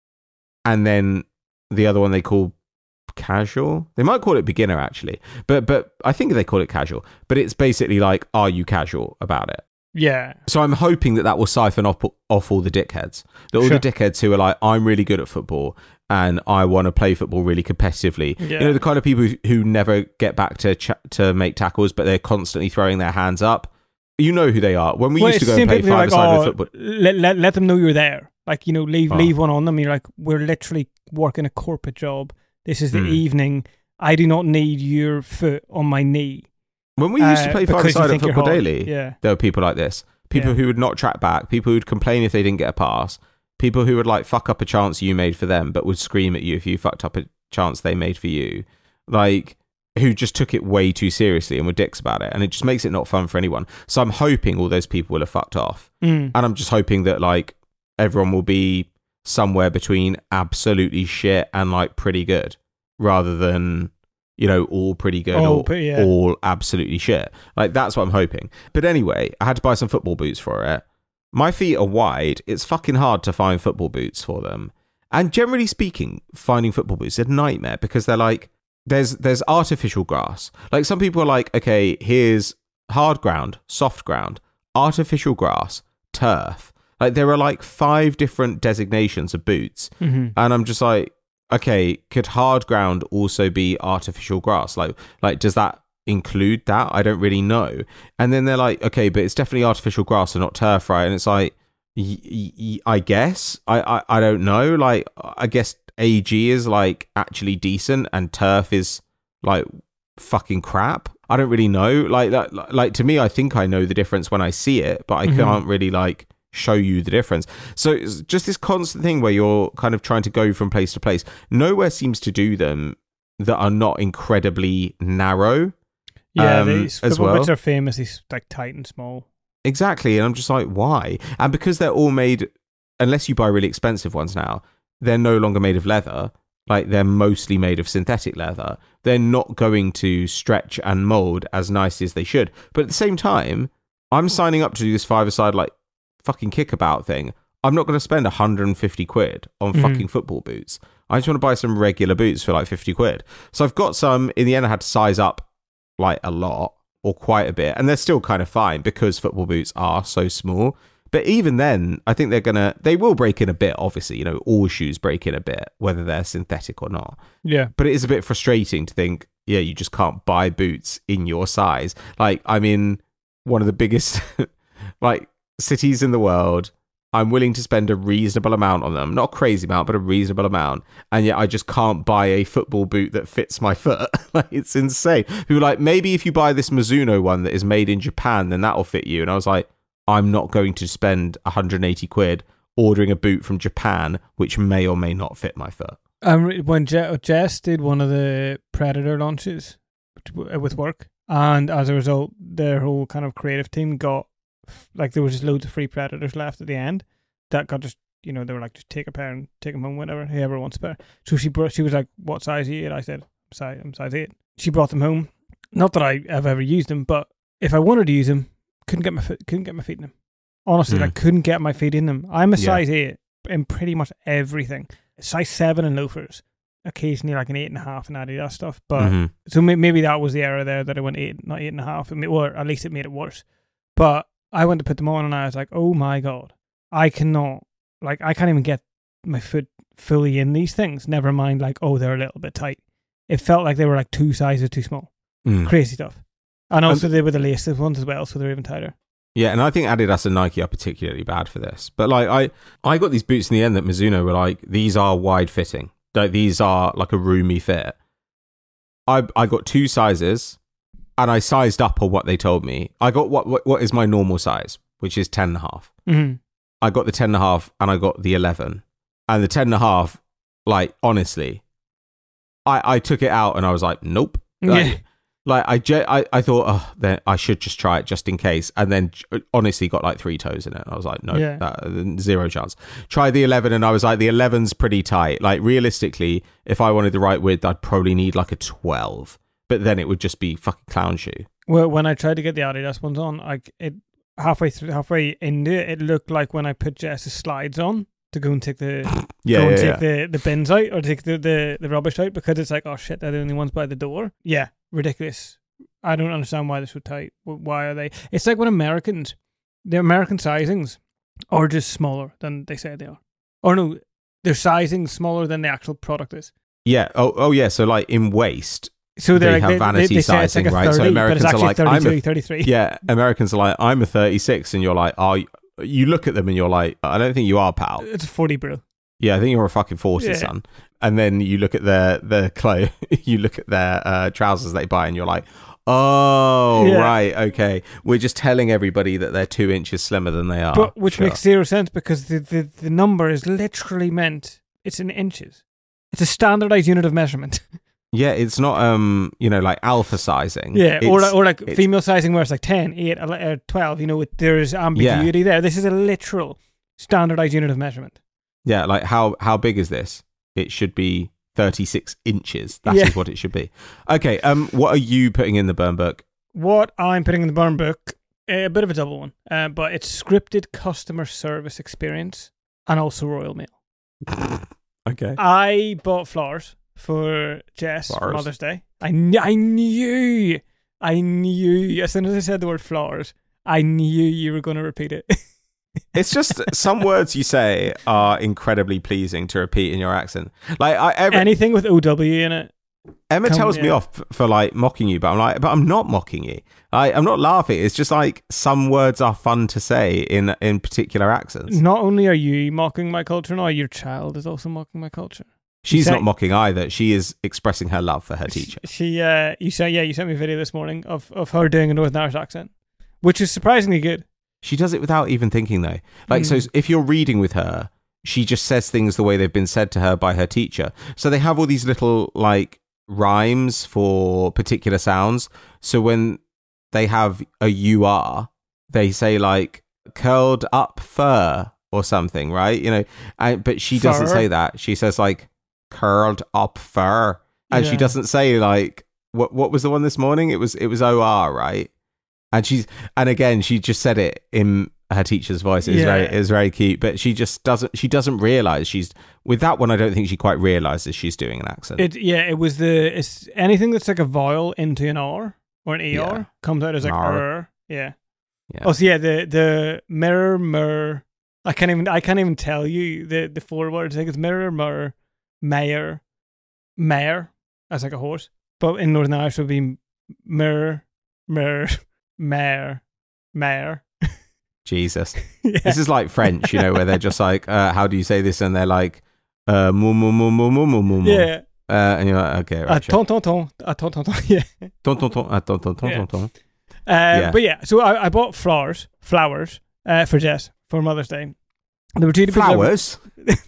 And then the other one they call casual. They might call it beginner actually. But, but I think they call it casual. But it's basically like, are you casual about it? Yeah. So I'm hoping that that will siphon off, off all the dickheads. That all Sure. the dickheads who are like, I'm really good at football and I want to play football really competitively. Yeah. You know, the kind of people who, who never get back to ch- to make tackles, but they're constantly throwing their hands up. You know who they are. When we Well, used to it's go and play simply like, five-a-side oh, with football. Let, let, let them know you're there. Like, you know, leave Oh. leave one on them. You're like, we're literally working a corporate job. This is the Hmm. evening. I do not need your foot on my knee. When we used uh, to play because you five-a-side at think you're Football hot. Daily, Yeah. there were people like this. People Yeah. who would not track back. People who'd complain if they didn't get a pass. People who would like fuck up a chance you made for them, but would scream at you if you fucked up a chance they made for you. Like, who just took it way too seriously and were dicks about it. And it just makes it not fun for anyone. So I'm hoping all those people will have fucked off. Mm. And I'm just hoping that like everyone will be somewhere between absolutely shit and like pretty good rather than, you know, all pretty good Oh, or but yeah. all absolutely shit. Like that's what I'm hoping. But anyway, I had to buy some football boots for it. My feet are wide. It's fucking hard to find football boots for them. And generally speaking, finding football boots is a nightmare because they're like, there's there's artificial grass. Like some people are like, okay, here's hard ground, soft ground, artificial grass, turf. Like there are like five different designations of boots. Mm-hmm. And I'm just like, okay, could hard ground also be artificial grass? Like, like does that include that? I don't really know. And then they're like, okay, but it's definitely artificial grass and not turf, right? And it's like, y- y- y- I guess, I, I, I don't know. Like, I guess A G is like actually decent and turf is like fucking crap. I don't really know. Like that, like to me, I think I know the difference when I see it, but I Mhm. can't really like show you the difference. So it's just this constant thing where you're kind of trying to go from place to place. Nowhere seems to do them that are not incredibly narrow. Yeah, um, these as football well. boots are famous. He's like tight and small. Exactly. And I'm just like, why? And because they're all made, unless you buy really expensive ones now, they're no longer made of leather. Like they're mostly made of synthetic leather. They're not going to stretch and mold as nicely as they should. But at the same time, I'm signing up to do this five-a-side like fucking kickabout thing. I'm not going to spend one hundred fifty quid on Mhm. fucking football boots. I just want to buy some regular boots for like fifty quid. So I've got some. In the end, I had to size up like a lot or quite a bit. And they're still kind of fine because football boots are so small. But even then, I think they're going to, they will break in a bit, obviously. You know, all shoes break in a bit, whether they're synthetic or not. Yeah. But it is a bit frustrating to think, yeah, you just can't buy boots in your size. Like, I'm in one of the biggest, like, cities in the world. I'm willing to spend a reasonable amount on them. Not a crazy amount, but a reasonable amount. And yet I just can't buy a football boot that fits my foot. Like, it's insane. People are like, maybe if you buy this Mizuno one that is made in Japan, then that'll fit you. And I was like, I'm not going to spend one hundred eighty quid ordering a boot from Japan, which may or may not fit my foot. Um, when Je- Jess did one of the Predator launches with work, and as a result, their whole kind of creative team got, like, there was just loads of free Predators left at the end that got just, you know, they were like, just take a pair and take them home, whatever, whoever wants a pair. So she brought, she was like, what size are you? And I said, I'm size, I'm size eight. She brought them home. Not that I have ever used them, but if I wanted to use them, couldn't get my foot, couldn't get my feet in them. Honestly, Mm. like, couldn't get my feet in them. I'm a Yeah. size eight in pretty much everything. Size seven in loafers. Occasionally, like an eight and a half in Adidas stuff. But Mhm. so may- maybe that was the error there that I went eight, not eight and a half, or at least it made it worse. But I went to put them on, and I was like, "Oh my god, I cannot! Like, I can't even get my foot fully in these things. Never mind, like, oh, they're a little bit tight. It felt like they were like two sizes too small. Mm. Crazy stuff. And also And- they were the laces ones as well, so they're even tighter. Yeah, and I think Adidas and Nike are particularly bad for this. But like, I, I got these boots in the end that Mizuno were like, these are wide fitting. Like these are like a roomy fit. I I got two sizes, and I sized up on what they told me. I got what what, what is my normal size, which is ten and a half. Mm-hmm. I got the ten and a half, and I got the eleven, and the ten and a half. Like honestly, I I took it out and I was like, nope. Like, Yeah. Like I, je- I, I thought, oh, then I should just try it just in case, and then honestly got like three toes in it. I was like, no, Yeah. that, zero chance. Try the eleven, and I was like, the eleven's pretty tight. Like realistically, if I wanted the right width, I'd probably need like a twelve, but then it would just be fucking clown shoe. Well, when I tried to get the Adidas ones on, like it halfway through, halfway into it, it looked like when I put Jess's slides on to go and take the Yeah, go and yeah, take yeah. the, the bins out or take the, the, the rubbish out, because it's like, oh shit, they're the only ones by the door. Yeah, ridiculous. I don't understand why they're so tight. Why are they? It's like when Americans, the American sizings are just smaller than they say they are. Or no, their sizing smaller than the actual product is. Yeah. Oh, oh, yeah. So like in waist, So they're they like, have they, vanity they, they say it's sizing, like a right? thirty, So but Americans it's are actually like, I'm thirty-two, a, thirty-three. yeah. Americans are like, I'm a thirty-six, and you're like, oh, you look at them and you're like, I don't think you are, pal. It's forty, bro. Yeah, I think you're a fucking forty, Yeah. son. And then you look at their their clothes, you look at their uh, trousers they buy, and you're like, oh, Yeah. right, okay. We're just telling everybody that they're two inches slimmer than they are. But which Sure. makes zero sense, because the, the, the number is literally meant, it's in inches. It's a standardized unit of measurement. Yeah, it's not um, you know, like alpha sizing. Yeah, or, It's- or like it's- female sizing where it's like ten, eight, ele- uh, twelve, you know, with, there's ambiguity there. This is a literal standardized unit of measurement. Yeah, like how how big is this? It should be thirty-six inches. That is Yeah. what it should be. Okay, um, what are you putting in the burn book? What I'm putting in the burn book, a bit of a double one, uh, but it's scripted customer service experience and also Royal Mail. Okay. I bought flowers for Jess for Flowers. Mother's Day. I, kn- I knew, I knew, as soon as I said the word flowers, I knew you were going to repeat it. It's just some words you say are incredibly pleasing to repeat in your accent. Like I, every, Anything with O W in it. Emma come- tells me yeah. off for like mocking you, but I'm like, but I'm not mocking you. I, I'm not laughing. It's just like some words are fun to say in in particular accents. Not only are you mocking my culture now, your child is also mocking my culture. She's say- not mocking either. She is expressing her love for her teacher. She, she uh, you said, yeah, you sent me a video this morning of, of her doing a Northern Irish accent, which is surprisingly good. She does it without even thinking, though. Like, Mm. so if you're reading with her, she just says things the way they've been said to her by her teacher. So they have all these little, like, rhymes for particular sounds. So when they have a you are, they say, like, curled up fur or something, right? You know, and, but she doesn't Fur? say that. She says, like, curled up fur. And she Yeah. doesn't say, like, what what was the one this morning? It was it was O R, right? And she's and again, she just said it in her teacher's voice. It was Yeah. very it was very cute, but she just doesn't she doesn't realize she's with that one. I don't think she quite realizes she's doing an accent. It yeah, it was the it's anything that's like a vowel into an R or an E R Yeah. comes out as like Nar. er. Yeah. Yeah. Oh, so yeah, the the mirror mir. I can't even I can't even tell you the the four words. I think it's mirror mir, mayor, mare. That's like a horse, but in Northern Irish it would be mirror, mirror, mare, mare. Jesus, Yeah. this is like French, you know, where they're just like, uh, how do you say this? And they're like, uh, mu mu mu mu mu mu mu. mu. Yeah. Uh, and you're like, okay, Uh, right. sure. ton ton ton. Uh, ton ton ton. Yeah. Ton, ton, ton, uh, ton, ton, ton, Yeah. ton, ton. Um, Yeah. But yeah, so I, I bought flowers, flowers uh, for Jess for Mother's Day. They were due to be delivered- Flowers?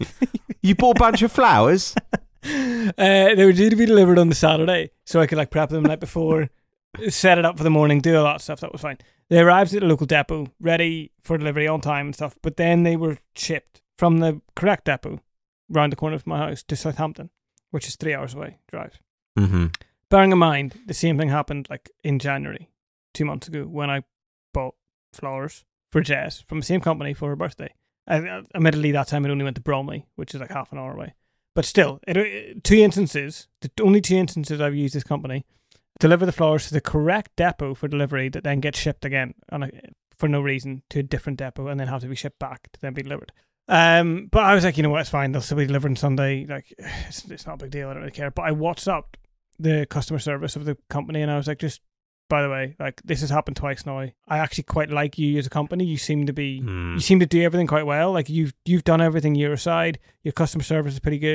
You bought a bunch of flowers? uh, they were due to be delivered on the Saturday, so I could like prep them the night before, set it up for the morning, do a lot of stuff. That was fine. They arrived at the local depot, ready for delivery on time and stuff. But then they were shipped from the correct depot, round the corner from my house, to Southampton, which is three hours away drive. Mm-hmm. Bearing in mind, the same thing happened like in January, two months ago, when I bought flowers for Jess from the same company for her birthday. Uh, admittedly, that time it only went to Bromley, which is like half an hour away. But still, it, it, two instances, the only two instances I've used this company, deliver the flowers to the correct depot for delivery that then gets shipped again on a, for no reason to a different depot and then have to be shipped back to then be delivered. Um, but I was like, you know what, it's fine. They'll still be delivered on Sunday. Like, it's, it's not a big deal. I don't really care. But I WhatsApped the customer service of the company and I was like, just, by the way, like, this has happened twice now. I actually quite like you as a company. You seem to be, Mm. you seem to do everything quite well. Like, you've, you've done everything your side. Your customer service is pretty good.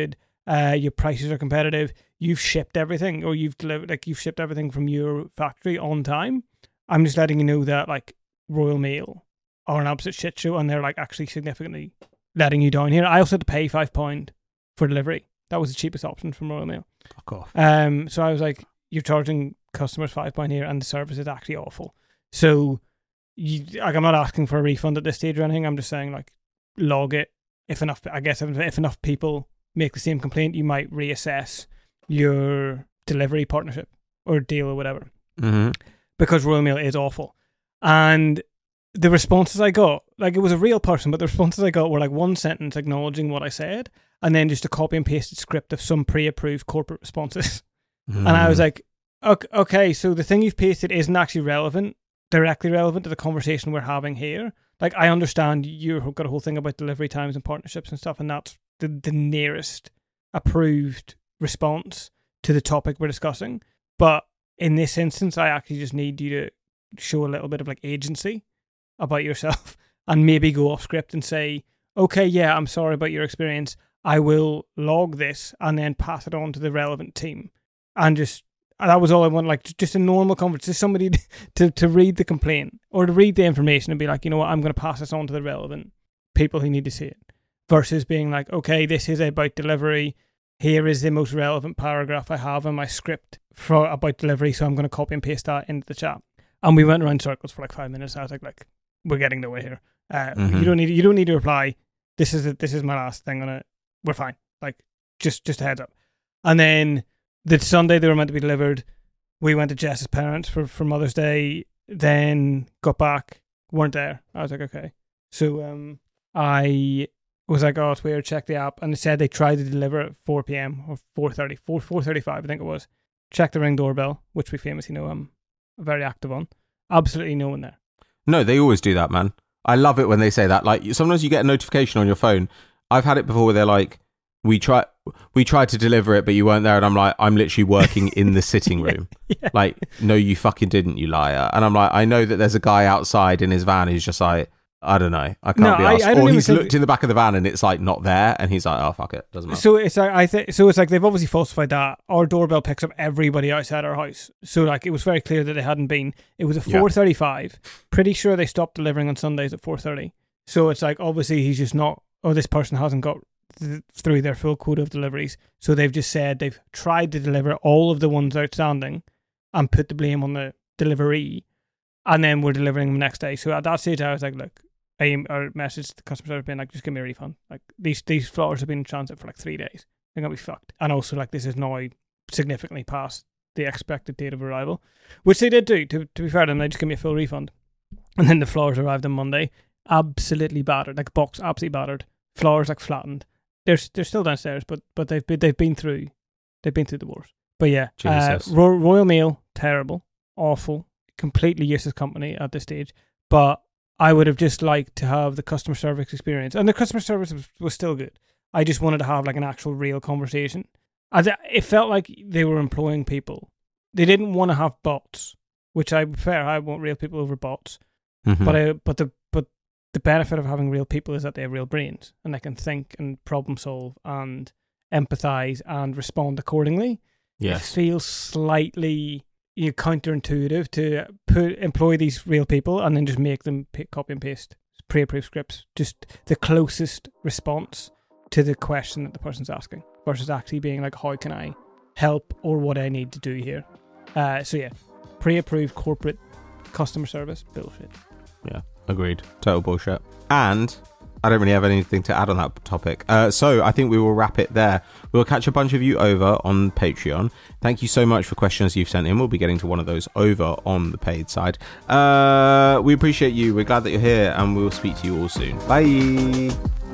Uh, your prices are competitive. You've shipped everything, or you've delivered, like you've shipped everything from your factory on time. I'm just letting you know that like Royal Mail are an absolute shit show, and they're like actually significantly letting you down here. I also had to pay five pound for delivery. That was the cheapest option from Royal Mail. Fuck off. Um, so I was like, you're charging customers five pound here, and the service is actually awful. So, you, like, I'm not asking for a refund at this stage or anything. I'm just saying like, log it. If enough, I guess, if, if enough people make the same complaint, you might reassess your delivery partnership or deal or whatever. Mm-hmm. Because Royal Mail is awful. And the responses I got, like it was a real person, but the responses I got were like one sentence acknowledging what I said, and then just a copy and pasted script of some pre-approved corporate responses. Mm. And I was like, okay, so the thing you've pasted isn't actually relevant, directly relevant to the conversation we're having here. Like, I understand you've got a whole thing about delivery times and partnerships and stuff, and that's the, the nearest approved response to the topic we're discussing. But in this instance, I actually just need you to show a little bit of like agency about yourself and maybe go off script and say, okay, yeah, I'm sorry about your experience. I will log this and then pass it on to the relevant team. And just, that was all I wanted, like just a normal conversation, just somebody to, to read the complaint or to read the information and be like, you know what, I'm going to pass this on to the relevant people who need to see it. Versus being like, okay, this is about delivery. Here is the most relevant paragraph I have in my script for about delivery, so I'm going to copy and paste that into the chat. And we went around circles for like five minutes. I was like, like we're getting nowhere here. Uh, mm-hmm. You don't need you don't need to reply. This is a, this is my last thing on it. We're fine. Like just just a heads up. And then the Sunday they were meant to be delivered. We went to Jess's parents for, for Mother's Day. Then got back, weren't there. I was like, okay. So um, I was like, oh, it's weird. Check the app, and it said they tried to deliver at four p.m. or four thirty, four four thirty-five, I think it was. Check the Ring doorbell, which we famously know I'm very active on. Absolutely no one there. No, they always do that, man. I love it when they say that. Like sometimes you get a notification on your phone. I've had it before where they're like, we try we tried to deliver it, but you weren't there. And I'm like, I'm literally working in the sitting room. yeah, yeah. Like, no, you fucking didn't, you liar. And I'm like, I know that there's a guy outside in his van who's just like, I don't know, I can't no, be asked. I, I or he's think... looked in the back of the van and it's like not there, and he's like, oh fuck it, doesn't matter. So it's like I think so it's like they've obviously falsified that. Our doorbell picks up everybody outside our house, so like it was very clear that they hadn't been. It was at four thirty-five. Yeah. Pretty sure they stopped delivering on Sundays at four thirty. So it's like obviously he's just not. Or this person hasn't got th- through their full quota of deliveries, so they've just said they've tried to deliver all of the ones outstanding, and put the blame on the delivery, and then we're delivering them next day. So at that stage, I was like, look. I or messaged the customer service being like, just give me a refund. Like these these flowers have been in transit for like three days. They're gonna be fucked. And also like this is now significantly past the expected date of arrival, which they did do. To to be fair to them, they just give me a full refund. And then the flowers arrived on Monday, absolutely battered, like box absolutely battered. Flowers like flattened. They're they're still downstairs, but but they've been they've been through they've been through the wars. But yeah, uh, Ro- Royal Mail, terrible, awful, completely useless company at this stage. But I would have just liked to have the customer service experience. And the customer service was, was still good. I just wanted to have like an actual real conversation. As it felt like they were employing people. They didn't want to have bots, which I prefer. I want real people over bots. Mm-hmm. But I, but the but the benefit of having real people is that they have real brains and they can think and problem solve and empathize and respond accordingly. Yes. It feels slightly you know, counterintuitive to put employ these real people and then just make them pick, copy and paste pre-approved scripts. Just the closest response to the question that the person's asking versus actually being like, how can I help or what I need to do here? Uh, so yeah, pre-approved corporate customer service bullshit. Yeah, agreed. Total bullshit. And I don't really have anything to add on that topic. Uh, so I think we will wrap it there. We'll catch a bunch of you over on Patreon. Thank you so much for questions you've sent in. We'll be getting to one of those over on the paid side. Uh, we appreciate you. We're glad that you're here, and we'll speak to you all soon. Bye.